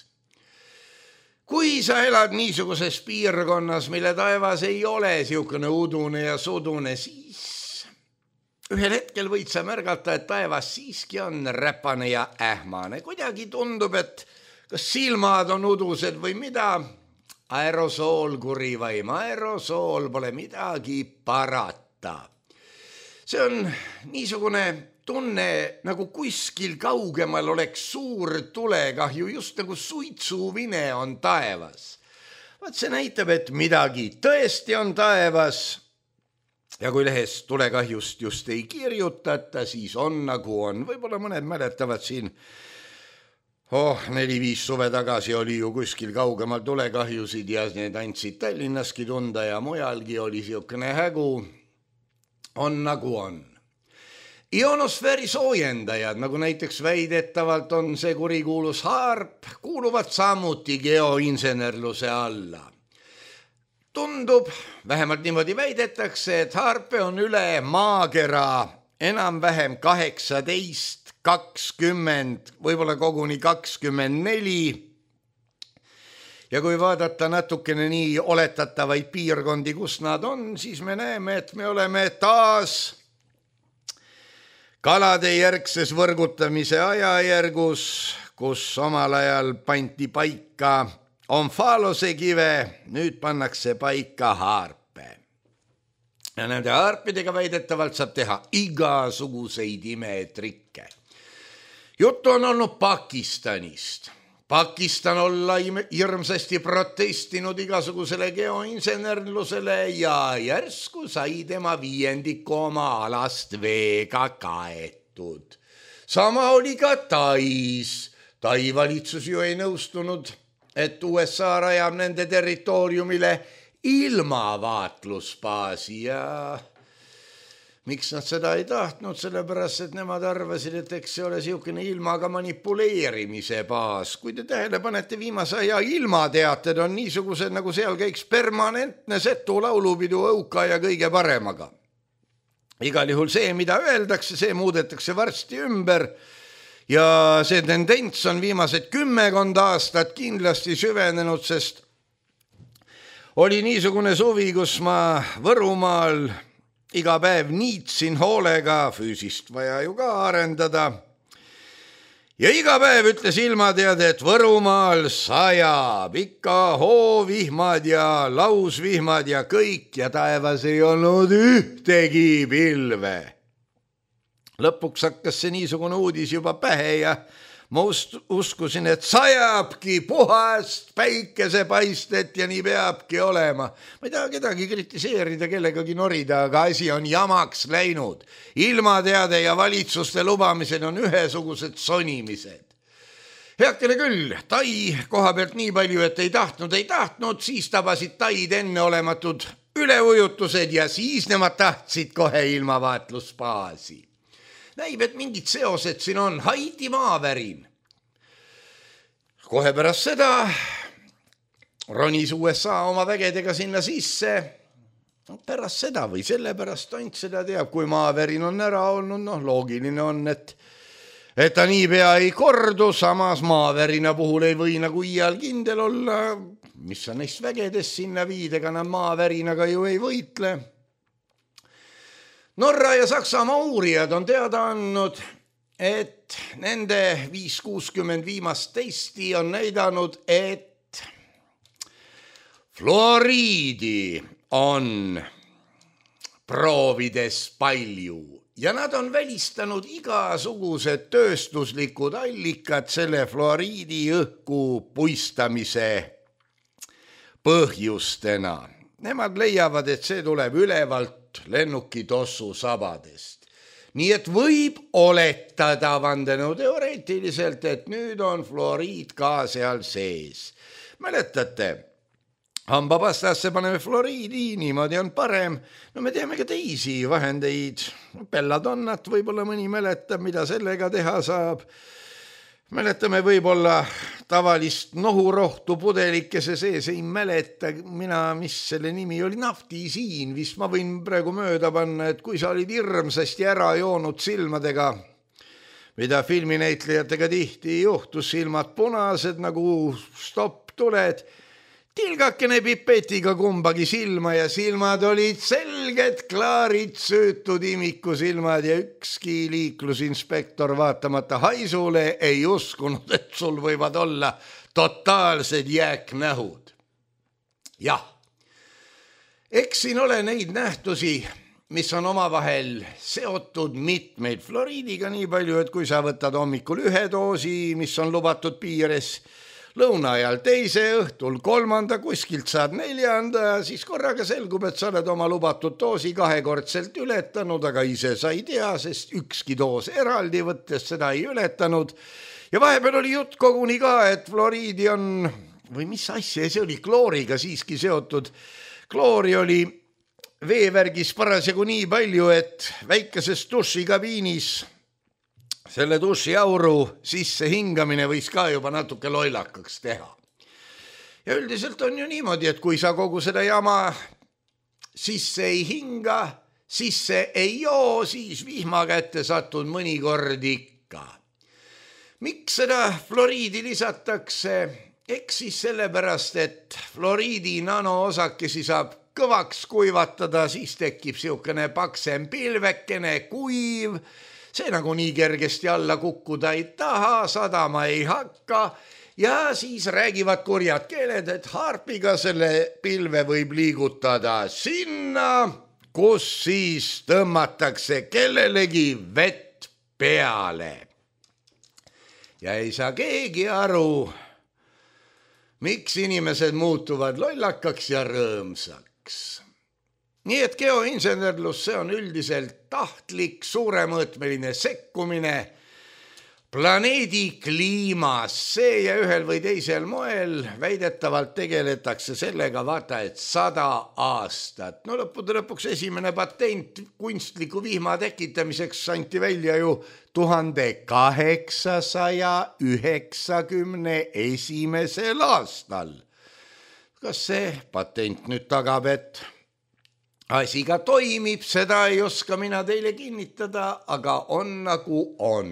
Kui sa elad niisuguses piirkonnas, mille taevas ei ole siukene udune ja sudune, siis ühel hetkel võid sa märgata, et taevas siiski on räpane ja ähmane. Kuidagi tundub, et kas silmad on udused või mida. Aerosool kurivaim, aerosool pole midagi parata. See on niisugune tunne, nagu kuskil kaugemal oleks suur tulekahju, just nagu suitsuvine on taevas. Vaat see näitab, et midagi tõesti on taevas. Ja kui lehes tulekahjust just ei kirjutata, siis on nagu on. Võib-olla mõned mäletavad siin, oh, neli-viis suve tagasi oli ju kuskil kaugemal tulekahjusid ja need andsid Tallinnaski tunda ja mujalgi oli siukene hägu. On nagu on. Ionosfääri soojendajad, nagu näiteks väidetavalt on see kurikuulus haarp, kuuluvad samuti geoinsenerluse alla. Tundub, vähemalt niimoodi väidetakse, et haarpe on üle maakera enam-vähem kaheksateist, kakskümmend, võib-olla koguni kakskümmend neli. Ja kui vaadata natukene nii oletatavaid piirkondi, kus nad on, siis me näeme, et me oleme taas kalade järgses võrgutamise ajajärgus, kus omal ajal pandi paika omfaalose kive, nüüd pannakse paika haarpe. Ja nende haarpidega väidetavalt saab teha igasuguseid imetrikke. Juttu on olnud Pakistanist. Pakistan olla hirmsasti protestinud igasugusele geoinsenerlusele ja järsku sai tema viiendiku oma alast veega kaetud. Sama oli ka Tais. Tai valitsus ju ei nõustunud, et U S A rajab nende territooriumile ilmavaatlusbaasi ja miks nad seda ei tahtnud, sellepärast, et nemad arvasid, et eks see ole siukene ilmaga manipuleerimise baas. Kui te tähele panete, viimase aja ilmateated on niisugused, nagu seal käiks permanentne setu laulupidu õuka ja kõige paremaga. Igal juhul see, mida öeldakse, see muudetakse varsti ümber. Ja see tendents on viimased kümmekond aastat kindlasti süvenenud, sest oli niisugune suvi, kus ma Võrumaal iga päev niitsin hoolega, füüsist vaja ju ka arendada. Ja iga päev ütles ilmateade, et Võrumaal sajab ikka hoovihmad ja lausvihmad ja kõik ja taevas ei olnud ühtegi pilve. Lõpuks hakkas see niisugune uudis juba pähe ja ma uskusin, et sajabki puhast päikesepaistet ja nii peabki olema. Ma ei taha kedagi kritiseerida, kellegagi norida, aga asi on jamaks läinud. Ilmateade ja valitsuste lubamised on ühesugused sonimised. Heakene küll, Tai koha pealt nii palju, et ei tahtnud, ei tahtnud, siis tabasid Taid enneolematud üleujutused ja siis nemad tahtsid kohe ilmavaatlusbaasi. Näib, et mingid seosed siin on. Haiti maavärin. Kohe pärast seda ronis U S A oma vägedega sinna sisse. Pärast seda või sellepärast ainult seda teab, kui maavärin on ära olnud. No, loogiline on, et et ta niipea ei kordu, samas maavärina puhul ei või nagu iial kindel olla, mis on neist vägedes sinna viid, ega nad maavärinaga ju ei võitle. Norra ja Saksamaa uurijad on teada andnud, et nende viis kuuskümmend viimast testi on näidanud, et fluoriidi on proovides palju ja nad on välistanud igasugused tööstuslikud allikad selle fluoriidi õhku puistamise põhjustena. Nemad leiavad, et see tuleb ülevalt lennukitossu sabadest. Nii et võib oletada vandenõuteoreetiliselt, et nüüd on fluoriid ka seal sees. Mäletate, hambapastasse paneme fluoriidi, niimoodi on parem. No me teeme ka teisi vahendeid. Belladonnat võib-olla mõni mäletab, mida sellega teha saab. Mäletame võib-olla tavalist nohurohtu pudelikese sees, ei mäleta mina, mis selle nimi oli, naftisiin, vist ma võin praegu mööda panna, et kui sa olid hirmsasti ära joonud silmadega, mida filminäitlejatega tihti juhtus, silmad punased nagu stopp tuled, tilgakene pipetiga kumbagi silma ja silmad olid selged, klaarid, söötud imikusilmad ja ükski liiklusinspektor vaatamata haisule ei uskunud, et sul võivad olla totaalsed jääknähud. Jah, eks siin ole neid nähtusi, mis on omavahel seotud mitmeid fluoriidiga nii palju, et kui sa võtad hommikul ühe doosi, mis on lubatud piires, lõuna ajal teise, õhtul kolmanda, kuskilt saad neljanda, siis korraga selgub, et sa oled oma lubatud doosi kahekordselt ületanud, aga ise sa ei tea, sest ükski doos eraldi võttes seda ei ületanud. Ja vahepeal oli jutt koguni ka, et fluoriidi on, või mis asja, see oli klooriga siiski seotud. Kloori oli veevärgis parasjagu nii palju, et väikeses dušikabiinis selle dušiauru sisse hingamine võis ka juba natuke loilakaks teha. Ja üldiselt on ju niimoodi, et kui sa kogu seda jama sisse ei hinga, sisse ei joo, siis vihma kätte satud mõnikord ikka. Miks seda fluoriidi lisatakse? Eks siis sellepärast, et fluoriidi nanoosakesi saab kõvaks kuivatada, siis tekib siukene paksem pilvekene, kuiv. See nagu nii kergesti alla kukkuda ei taha, sadama ei hakka ja siis räägivad kurjad keeled, et harpiga selle pilve võib liigutada sinna, kus siis tõmmatakse kellelegi vett peale. Ja ei saa keegi aru, miks inimesed muutuvad lollakaks ja rõõmsaks. Nii et geoinsenerlus, see on üldiselt tahtlik, suuremõõtmeline sekkumine planeedi kliimas. See ja ühel või teisel moel väidetavalt tegeletakse sellega vaata, et sada aastat. No lõppude lõpuks esimene patent kunstliku vihma tekitamiseks anti välja ju tuhande kaheksasaja üheksakümne esimesel aastal. Kas see patent nüüd tagab, et asi ka toimib, seda ei oska mina teile kinnitada, aga on nagu on.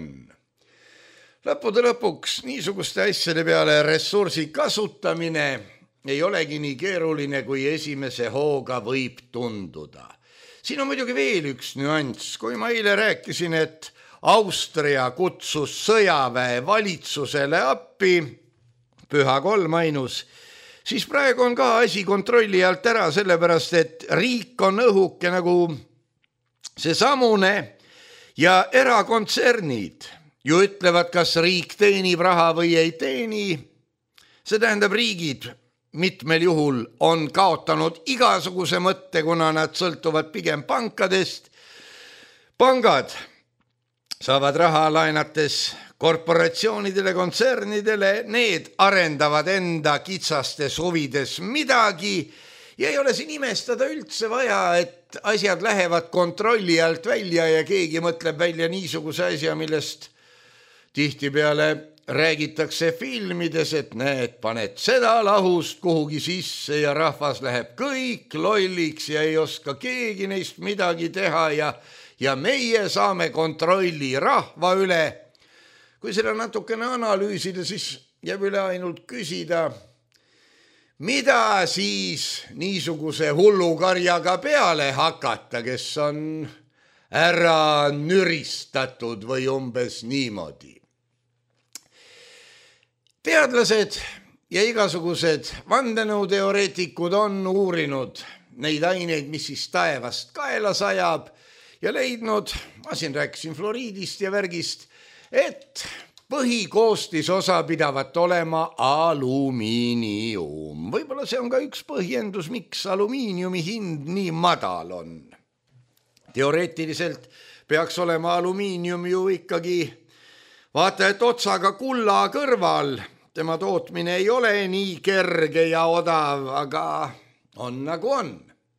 Lõppude lõpuks niisuguste asjade peale ressursi kasutamine ei olegi nii keeruline, kui esimese hooga võib tunduda. Siin on muidugi veel üks nüanss. Kui ma eile rääkisin, et Austria kutsus sõjaväe valitsusele appi, püha kolm ainus, siis praegu on ka asi kontrolli alt ära, sellepärast, et riik on õhuke nagu see samune ja erakontsernid ju ütlevad, kas riik teenib raha või ei teeni. See tähendab, riigid mitmel juhul on kaotanud igasuguse mõtte, kuna nad sõltuvad pigem pankadest. Pangad saavad raha laenates korporatsioonidele, kontsernidele, need arendavad enda kitsastes huvides midagi ja ei ole siin imestada üldse vaja, et asjad lähevad kontrolli alt välja ja keegi mõtleb välja niisuguse asja, millest tihtipeale räägitakse filmides, et näed, paned seda lahust kuhugi sisse ja rahvas läheb kõik lolliks ja ei oska keegi neist midagi teha ja, ja meie saame kontrolli rahva üle. kui seda natukene analüüsida, siis jääb üle ainult küsida, mida siis niisuguse hullukarjaga peale hakata, kes on ära nüristatud või umbes niimoodi. Teadlased ja igasugused vandenõuteoreetikud on uurinud neid aineid, mis siis taevast kaela sajab ja leidnud, ma siin rääkisin fluoriidist ja värgist, et põhikoostisosa pidavat olema alumiinium. Võib-olla see on ka üks põhjendus, miks alumiiniumi hind nii madal on. Teoreetiliselt peaks olema alumiinium ju ikkagi vaata, et otsaga kulla kõrval. Tema tootmine ei ole nii kerge ja odav, aga on nagu on.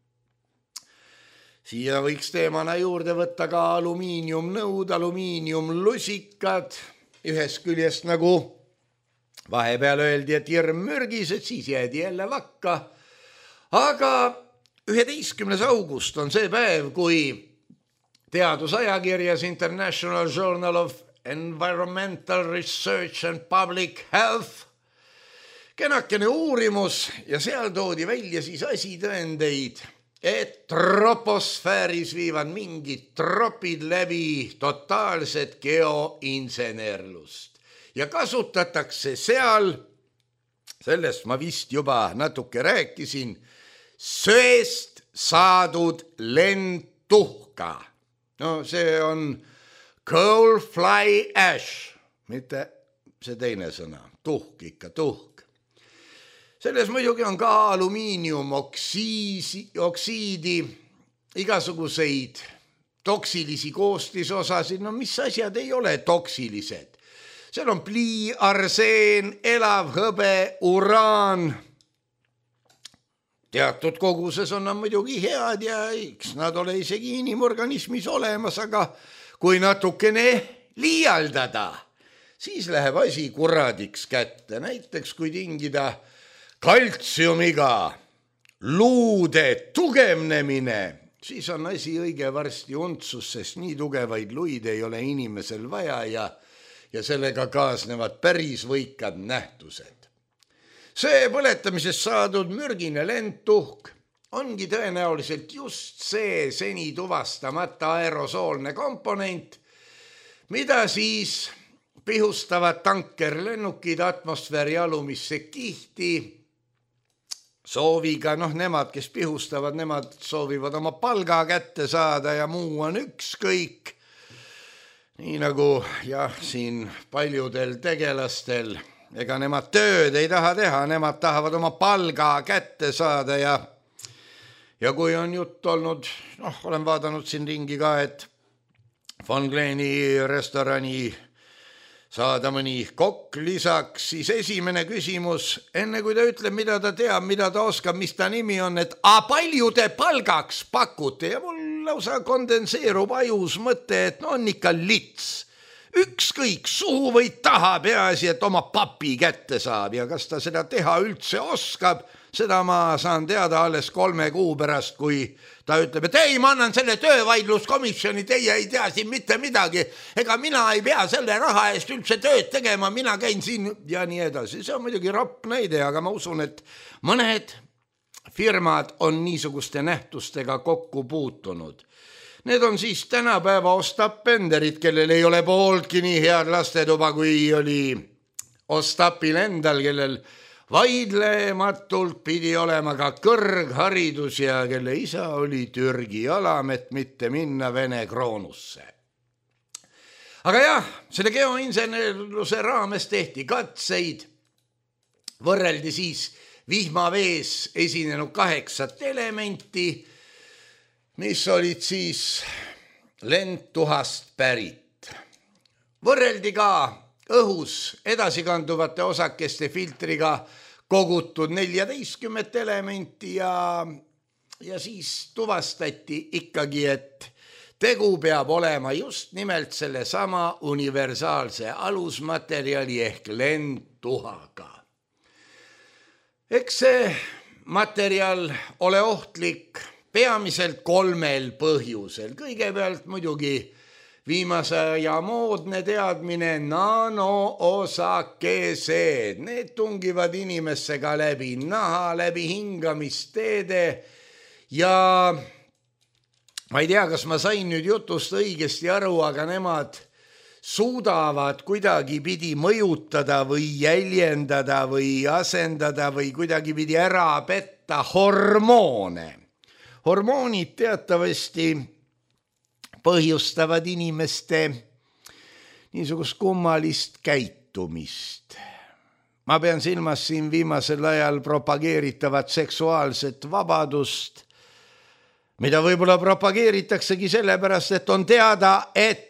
Siia võiks teemana juurde võtta ka alumiiniumnõud, alumiiniumlusikad. Ühest küljest nagu vahepeal öeldi, et hirm mürgis, et siis jäädi jälle vakka. Aga üheteistkümnes august on see päev, kui teadusajakirjas International Journal of Environmental Research and Public Health kenakene uurimus ja seal toodi välja siis asitõendeid, et troposfääris viivad mingid tropid läbi totaalset geoinsenerlust ja kasutatakse seal, sellest ma vist juba natuke rääkisin, söest saadud lendtuhka. No see on coal fly ash, mitte see teine sõna, tuhk ikka, tuhk. Selles muidugi on ka alumiinium, oksiisi, oksiidi, igasuguseid toksilisi koostisosasid, no mis asjad ei ole toksilised. Seal on plii, arseen, elav hõbe, uraan. Teatud koguses on nad muidugi head ja eks nad ole isegi inimorganismis olemas, aga kui natukene liialdada, siis läheb asi kuradiks kätte. Näiteks kui tingida kaltsiumiga luude tugevnemine, siis on asi õige varsti untsus, sest nii tugevaid luid ei ole inimesel vaja ja, ja sellega kaasnevad päris võikad nähtused. See põletamisest saadud mürgine lendtuhk ongi tõenäoliselt just see seni tuvastamata aerosoolne komponent, mida siis pihustavad tankerlennukid atmosfääri alumisse kihti sooviga, noh nemad, kes pihustavad, nemad soovivad oma palga kätte saada ja muu on ükskõik. Nii nagu jah, siin paljudel tegelastel, ega nemad tööd ei taha teha, nemad tahavad oma palga kätte saada ja Ja kui on jutt olnud, noh, olen vaadanud siin ringi ka, et Von Gleni restorani saada mõni kokk lisaks, siis esimene küsimus, enne kui ta ütleb, mida ta teab, mida ta oskab, mis ta nimi on, et a palju te palgaks pakute ja mul lausa kondenseerub ajus mõte, et no on ikka lits. Ükskõik suhu või taha, peaasi, et oma papi kätte saab ja kas ta seda teha üldse oskab, seda ma saan teada alles kolme kuu pärast, kui ta ütleb, et ei, ma annan selle töövaidluskomisjoni, teie ei tea siin mitte midagi, ega mina ei pea selle raha eest üldse tööd tegema, mina käin siin ja nii edasi. See on muidugi rapp näide, aga ma usun, et mõned firmad on niisuguste nähtustega kokku puutunud. Need on siis tänapäeva Ostap-penderid, kellel ei ole pooltki nii head lastetuba, kui oli Ostapil endal, kellel vaidlematult pidi olema ka kõrgharidus ja kelle isa oli Türgi alam, et mitte minna Vene kroonusse. Aga jah, selle geoinsenerluse raames tehti katseid, võrreldi siis vihmavees esinenud kaheksat elementi, mis olid siis lendtuhast pärit. Võrreldi ka õhus edasikanduvate osakeste filtriga kogutud neljateistkümmet elementi ja, ja siis tuvastati ikkagi, et tegu peab olema just nimelt selle sama universaalse alusmaterjali ehk lendtuhaga. Eks see materjal ole ohtlik peamiselt kolmel põhjusel. Kõigepealt muidugi viimase aja moodne teadmine, nanoosakesed, need tungivad inimesse ka läbi naha, läbi hingamisteede ja ma ei tea, kas ma sain nüüd jutust õigesti aru, aga nemad suudavad kuidagi pidi mõjutada või jäljendada või asendada või kuidagi pidi ära petta hormoone. Hormoonid teatavasti põhjustavad inimeste niisugust kummalist käitumist. Ma pean silmas siin viimasel ajal propageeritavat seksuaalset vabadust, mida võib-olla propageeritaksegi sellepärast, et on teada, et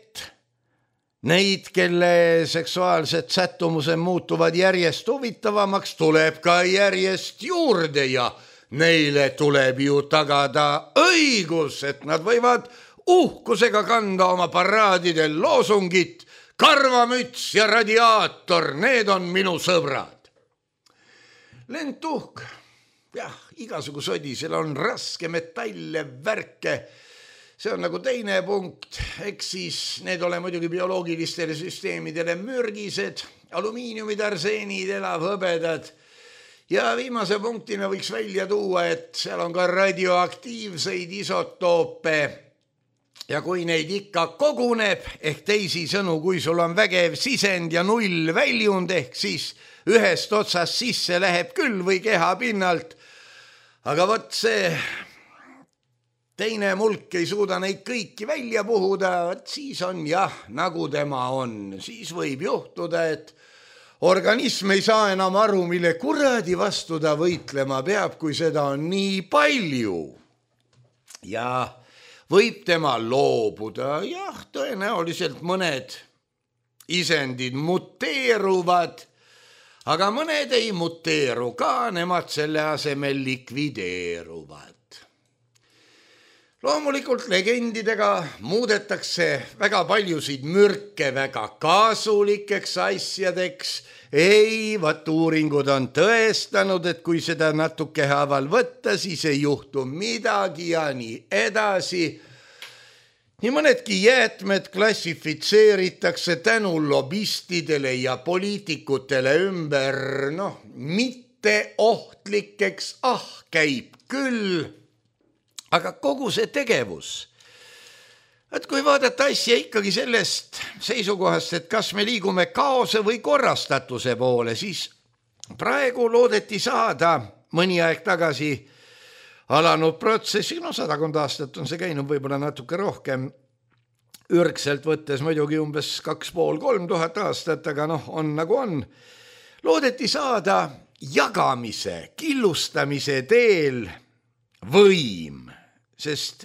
neid, kelle seksuaalsed sättumused muutuvad järjest huvitavamaks, tuleb ka järjest juurde ja neile tuleb ju tagada õigus, et nad võivad uhkusega kanda oma paraadidel loosungit, karvamüts ja radiaator, need on minu sõbrad. Lentuhk, jah, igasugu sodisel on raske metalle, värke, see on nagu teine punkt, eks siis need ole muidugi bioloogilistele süsteemidele mürgised, alumiiniumid, arseenid, elavhõbedad ja viimase punktina võiks välja tuua, et seal on ka radioaktiivseid isotoope ja kui neid ikka koguneb, ehk teisisõnu, kui sul on vägev sisend ja null väljund, ehk siis ühest otsast sisse läheb küll või keha pinnalt, aga vot see teine mulk ei suuda neid kõiki välja puhuda, siis on jah, nagu tema on. Siis võib juhtuda, et organism ei saa enam aru, mille kuradi vastu ta võitlema peab, kui seda on nii palju. Ja võib tema loobuda, jah, tõenäoliselt mõned isendid muteeruvad, aga mõned ei muteeru ka, nemad selle asemel likvideeruvad. Loomulikult legendidega muudetakse väga paljusid mürke väga kasulikeks asjadeks. Ei, vaat uuringud on tõestanud, et kui seda natuke haaval võtta, siis ei juhtu midagi ja nii edasi. Nii mõnedki jäätmed klassifitseeritakse tänu lobistidele ja poliitikutele ümber, noh, mitte ohtlikeks, ah, käib küll. Aga kogu see tegevus, et kui vaadata asja ikkagi sellest seisukohast, et kas me liigume kaose või korrastatuse poole, siis praegu loodeti saada mõni aeg tagasi alanud protsessi, no sadakond aastat on see käinud, võib-olla natuke rohkem, ürgselt võttes muidugi umbes kaks pool kolm tuhat aastat, aga noh, on nagu on. Loodeti saada jagamise, killustamise teel võim. Sest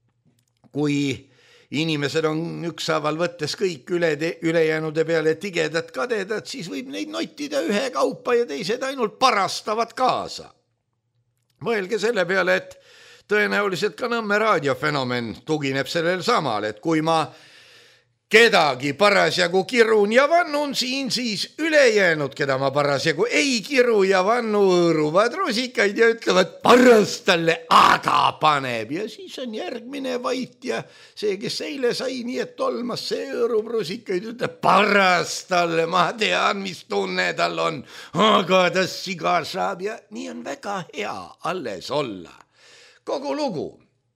kui inimesed on ükshaaval võttes kõik üle te, ülejäänude peale tigedad kadedad, siis võib neid nottida ühe kaupa ja teised ainult parastavad kaasa. Mõelge selle peale, et tõenäoliselt ka Nõmme raadiofenomen tugineb sellel samal, et kui ma kedagi parasjagu kirun ja vannun siin, siis ülejäänud, keda ma parasjagu ei kiru ja vannu, hõõruvad rusikaid ja ütlevad paras talle, aga paneb. Ja siis on järgmine vait ja see, kes eile sai nii, et tolmas, see hõõrub rusikaid, ütleb paras talle, ma tean, mis tunne tal on, aga ta sigar saab ja nii on väga hea alles olla. Kogu lugu.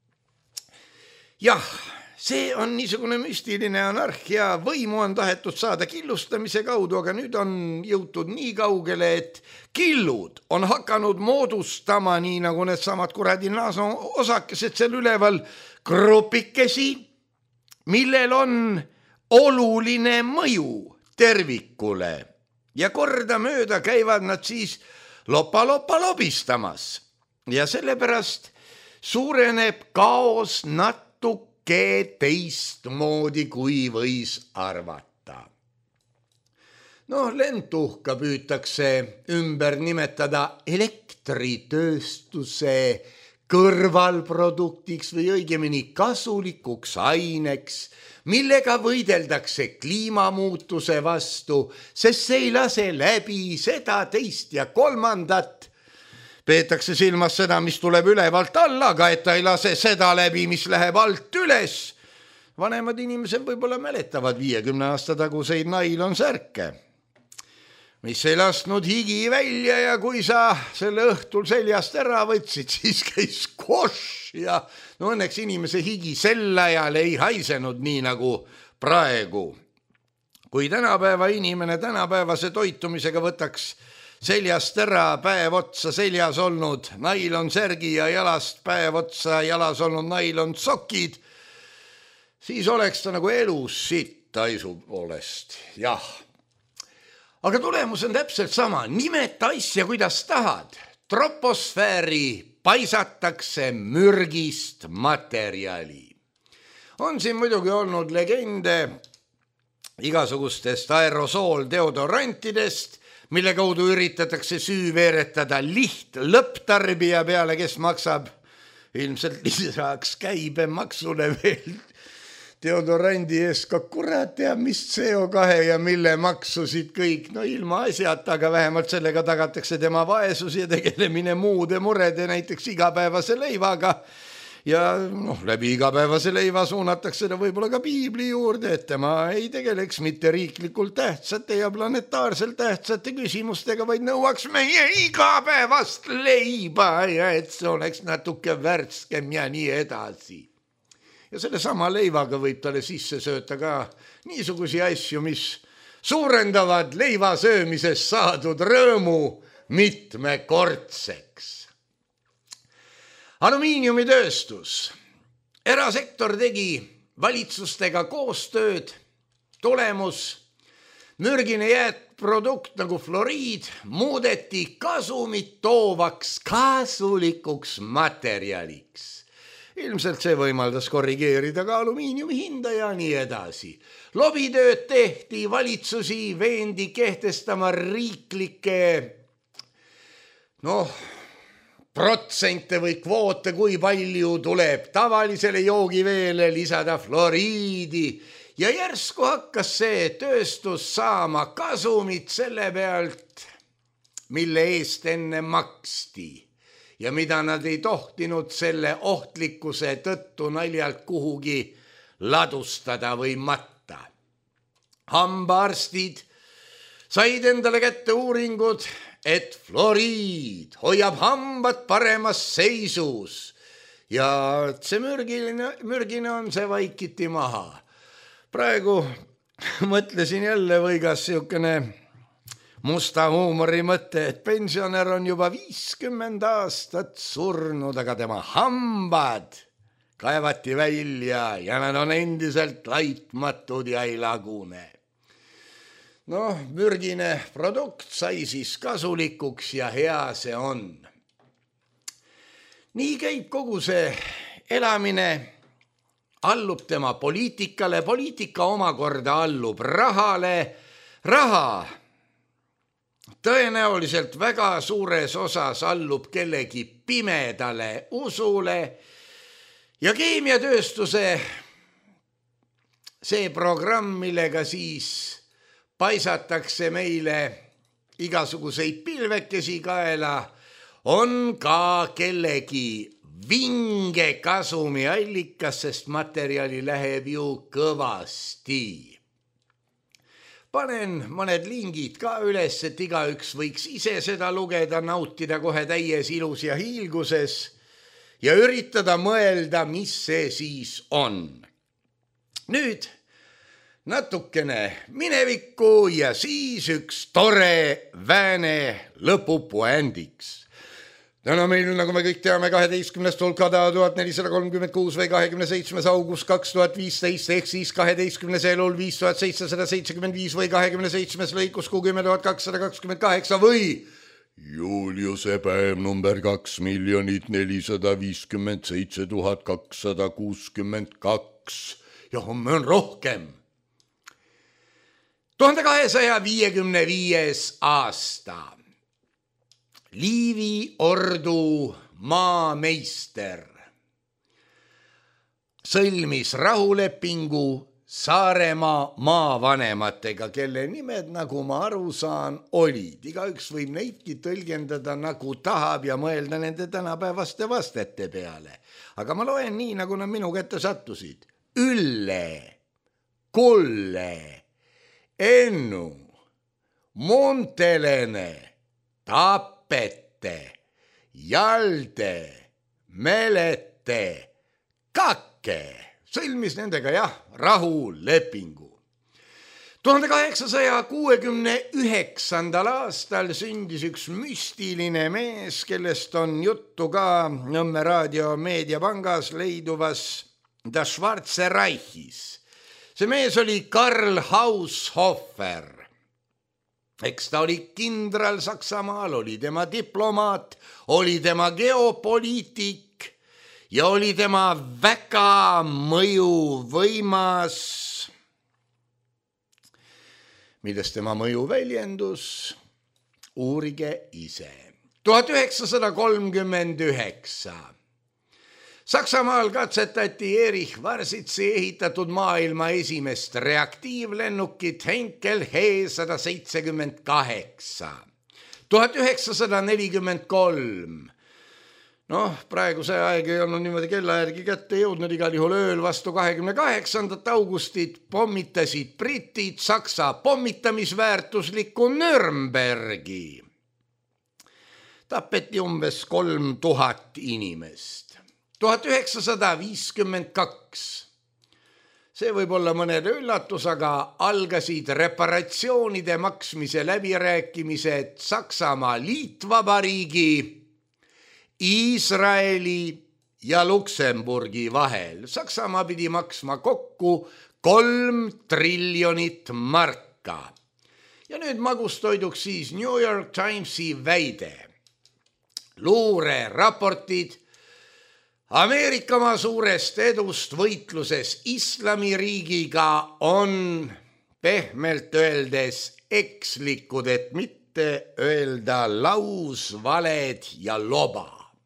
Jah, see on niisugune müstiline anarhia, võimu on tahetud saada killustamise kaudu, aga nüüd on jõutud nii kaugele, et killud on hakanud moodustama nii nagu need samad kuradi osakesed seal üleval grupikesi, millel on oluline mõju tervikule ja kordamööda käivad nad siis lopa-lopa lobistamas ja sellepärast suureneb kaos natuke teistmoodi, kui võis arvata. No, lentuhka püütakse ümber nimetada elektritööstuse kõrvalproduktiks või õigemini kasulikuks aineks, millega võideldakse kliimamuutuse vastu, sest see ei lase läbi seda, teist ja kolmandat. Peetakse silmas seda, mis tuleb ülevalt alla, aga et ta ei lase seda läbi, mis läheb alt üles. vanemad inimesed võib-olla mäletavad viiekümne aasta taguseid nailonsärke, mis ei lasknud higi välja ja kui sa selle õhtul seljast ära võtsid, siis käis koš ja no õnneks inimese higi sel ajal ei haisenud nii nagu praegu. Kui tänapäeva inimene tänapäevase toitumisega võtaks seljast ära päev otsa seljas olnud nailonsärgi ja jalast päev otsa jalas olnud nailonsokid, siis oleks ta nagu elus sitt taisu poolest, jah. Aga tulemus on täpselt sama, nimeta asja kuidas tahad. Troposfääri paisatakse mürgist materjali. On siin muidugi olnud legende igasugustest aerosooldeodorantidest, mille kaudu üritatakse süü veeretada liht lõpptarbija peale, kes maksab ilmselt lisaks käibemaksule veel deodorandi eest ka kurat teab, mis C O kahe ja mille maksusid kõik, no ilma asjata, aga vähemalt sellega tagatakse tema vaesus ja tegelemine muude murede, näiteks igapäevase leivaga. Ja noh, läbi igapäevase leiva suunatakse seda võib-olla ka piibli juurde, et tema ei tegeleks mitte riiklikult tähtsate ja planetaarselt tähtsate küsimustega, vaid nõuaks meie igapäevast leiba ja et see oleks natuke värskem ja nii edasi. Ja selle sama leivaga võib talle sisse sööta ka niisugusi asju, mis suurendavad leiva söömisest saadud rõõmu mitmekordseks. Alumiiniumitööstus. Erasektor tegi valitsustega koostööd, tulemus, mürgine jäätprodukt nagu fluoriid muudeti kasumit toovaks kasulikuks materjaliks. Ilmselt see võimaldas korrigeerida ka alumiiniumi hinda ja nii edasi. Lobitööd tehti, valitsusi veendi kehtestama riiklikke noh, protsente või kvoote, kui palju tuleb tavalisele joogiveele lisada fluoriidi ja järsku hakkas see tööstus saama kasumit selle pealt, mille eest enne maksti ja mida nad ei tohtinud selle ohtlikkuse tõttu naljalt kuhugi ladustada või matta. Hambaarstid said endale kätte uuringud, et fluoriid hoiab hambad paremas seisus ja see mürgine, mürgine on see vaikiti maha. Praegu mõtlesin jälle või kas siukene musta huumori mõte, et pensionär on juba viiskümmend aastat surnud, aga tema hambad kaevati välja ja nad on endiselt laitmatud ja ei lagune. Noh, mürgine produkt sai siis kasulikuks ja hea see on. Nii käib kogu see elamine, allub tema poliitikale, poliitika omakorda allub rahale, raha tõenäoliselt väga suures osas allub kellegi pimedale usule ja keemiatööstuse see programm, millega siis paisatakse meile igasuguseid pilvekesi kaela, on ka kellegi vinge kasumi allikas, sest materjali läheb ju kõvasti. Panen mõned lingid ka üles, et igaüks võiks ise seda lugeda, nautida kohe täies ilus ja hiilguses ja üritada mõelda, mis see siis on. Nüüd natukene minevikku ja siis üks tore vääne lõpupuändiks. Täna meil, nagu me kõik teame, kaheteistkümnest hulkada tuhat nelisada kolmkümmend kuus või kahekümne seitsmes august kaks tuhat viisteist ehk siis kaheteistkümnes elul viis tuhat seitsesada seitsekümmend viis või kahekümne seitsmes lõikus kümme tuhat kakssada kakskümmend kaheksa või Juliuse päev number kaks miljonit nelisada viiskümmend seitse tuhat kakssada kuuskümmend kaks ja homme on rohkem. tuhande kahesaja viiekümne viies aasta. Liivi ordu maameister sõlmis rahulepingu Saaremaa maavanematega, kelle nimed, nagu ma aru saan, olid. Igaüks võib neidki tõlgendada nagu tahab ja mõelda nende tänapäevaste vastete peale. Aga ma loen nii, nagu nad minu kätte sattusid. Ülle, Kulle, Ennu, Montelene, Tapete, Jalde, Melete, Kakke. Sõlmis nendega jah, rahulepingu. tuhande kaheksasaja kuuekümne üheksandal aastal sündis üks müstiline mees, kellest on juttu ka Nõmme raadio meediapangas leiduvas Das Schwarze Reichis. See mees oli Karl Haushofer. Eks ta oli kindral Saksamaal, oli tema diplomaat, oli tema geopoliitik ja oli tema väga mõjuvõimas. Milles tema mõju väljendus? Uurige ise. tuhat üheksasada kolmkümmend üheksa. Saksamaal katsetati Erich Varsitsi ehitatud maailma esimest reaktiivlennukit Henkel He sada seitsekümmend kaheksa. tuhat üheksasada nelikümmend kolm. Noh, praegu see aeg ei olnud niimoodi kella järgi kätte jõudnud, igal juhul ööl vastu kahekümne kaheksandat augustit pommitasid britid Saksa pommitamisväärtuslikku Nürnbergi. Tapeti umbes kolm tuhat inimest. tuhat üheksasada viiskümmend kaks. See võib olla mõnede üllatus, aga algasid reparatsioonide maksmise läbirääkimised Saksamaa Liitvabariigi, Iisraeli ja Luksemburgi vahel. Saksamaa pidi maksma kokku kolm triljonit marka. Ja nüüd magustoiduks siis New York Timesi väide. Luure raportid Ameerikamaa suurest edust võitluses islamiriigiga on pehmelt öeldes ekslikud, et mitte öelda lausvaled ja loba.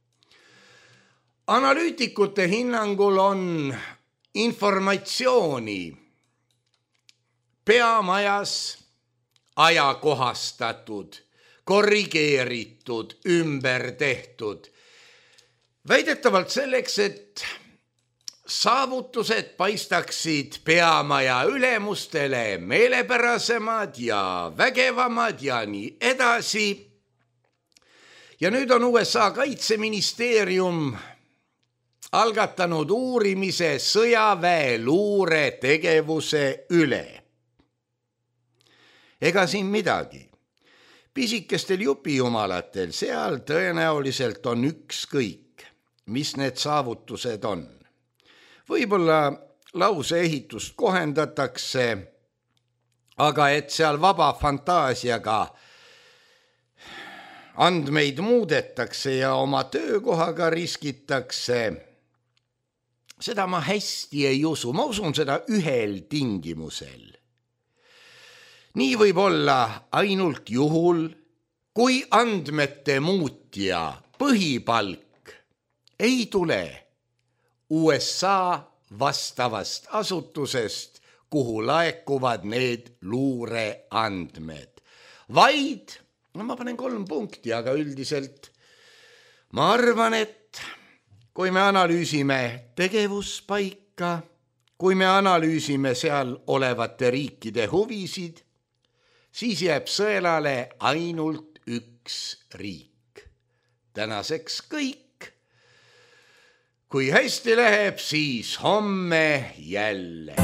Analüütikute hinnangul on informatsiooni peamajas ajakohastatud, korrigeeritud, ümber tehtud. Väidetavalt selleks, et saavutused paistaksid peamaja ülemustele meelepärasemad ja vägevamad ja nii edasi. Ja nüüd on U S A kaitseministeerium algatanud uurimise sõjaväe luure tegevuse üle. Ega siin midagi. Pisikestel jupijumalatel seal tõenäoliselt on ükskõik, mis need saavutused on. Võib-olla lause ehitust kohendatakse, aga et seal vaba fantaasiaga andmeid muudetakse ja oma töökohaga riskitakse, seda ma hästi ei usu. Ma usun seda ühel tingimusel. Nii võib olla ainult juhul, kui andmete muutja põhipalk ei tule U S A vastavast asutusest, kuhu laekuvad need luureandmed. Vaid, no ma panen kolm punkti, aga üldiselt ma arvan, et kui me analüüsime tegevuspaika, kui me analüüsime seal olevate riikide huvisid, siis jääb sõelale ainult üks riik. Tänaseks kõik. Kui hästi läheb, siis homme jälle.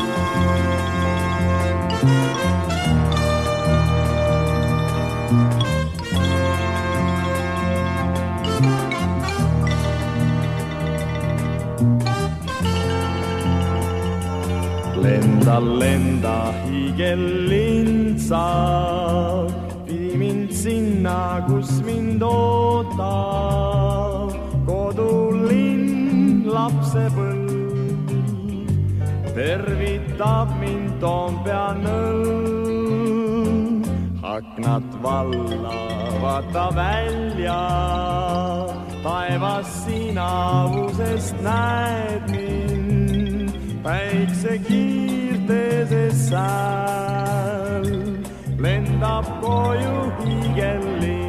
Lenda, lenda, hiigellintsa, vii mind sinna, kus mind ootab. Kodulinn, lapsepõlv, tervitab mind Toompea nõll. Aknad valla, vaata välja, taevas sinavusest näed mind. Päikse kiirteses sääl, lendab koju hiigellinn.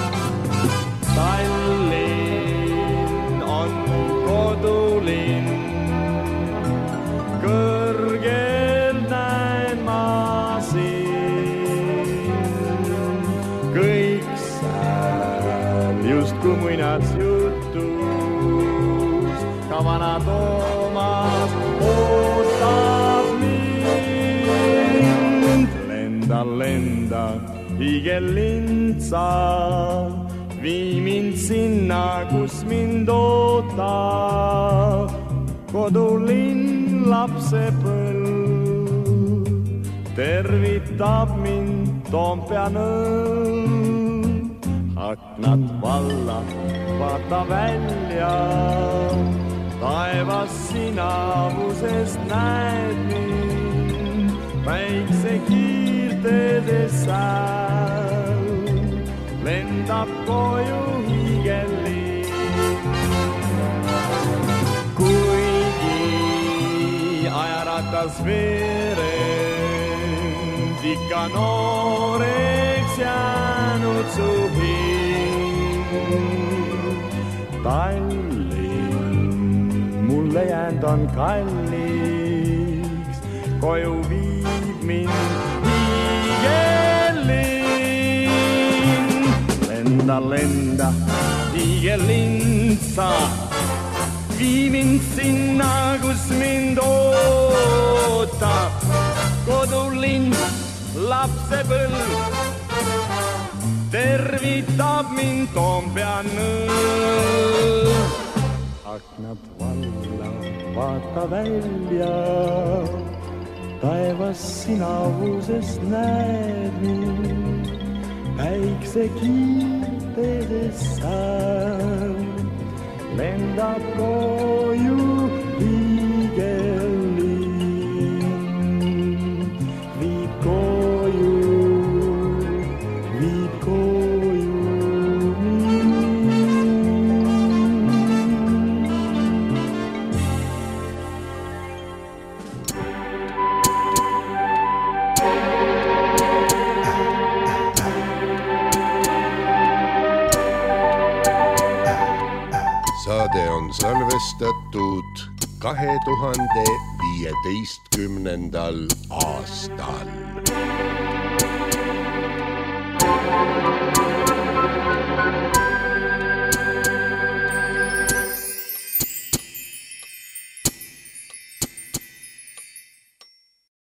Tallinn on kodulinn, lenda, lenda, hiigellintsa, vii mind sinna, kus mind ootab. Kodulinn, lapsepõld, tervitab mind Toompea nõld. Aknad valla, vaata välja, taevas sinavuses näed mind, päikse kiirtedes sääl, lendab koju hiigellinn. Kuigi ajaratas veerend, ikka nooreks jäänud su hing. Tallinn mulle jäänd on kalliks, koju viib mind hiigellinn. Lenda, lenda, hiigellintsa, vii mind sinna, kus mind ootab. Kodulinn, lapsepõld, tervitab mind Toompea nõld. Aknad valla, vaata välja, taevas sinavuses näed mind, päikse kiirtedes sääl, lendab koju hiigellinn. Viib koju, viib koju Saade on salvestatud kahe tuhande viieteistkümnendal aastal.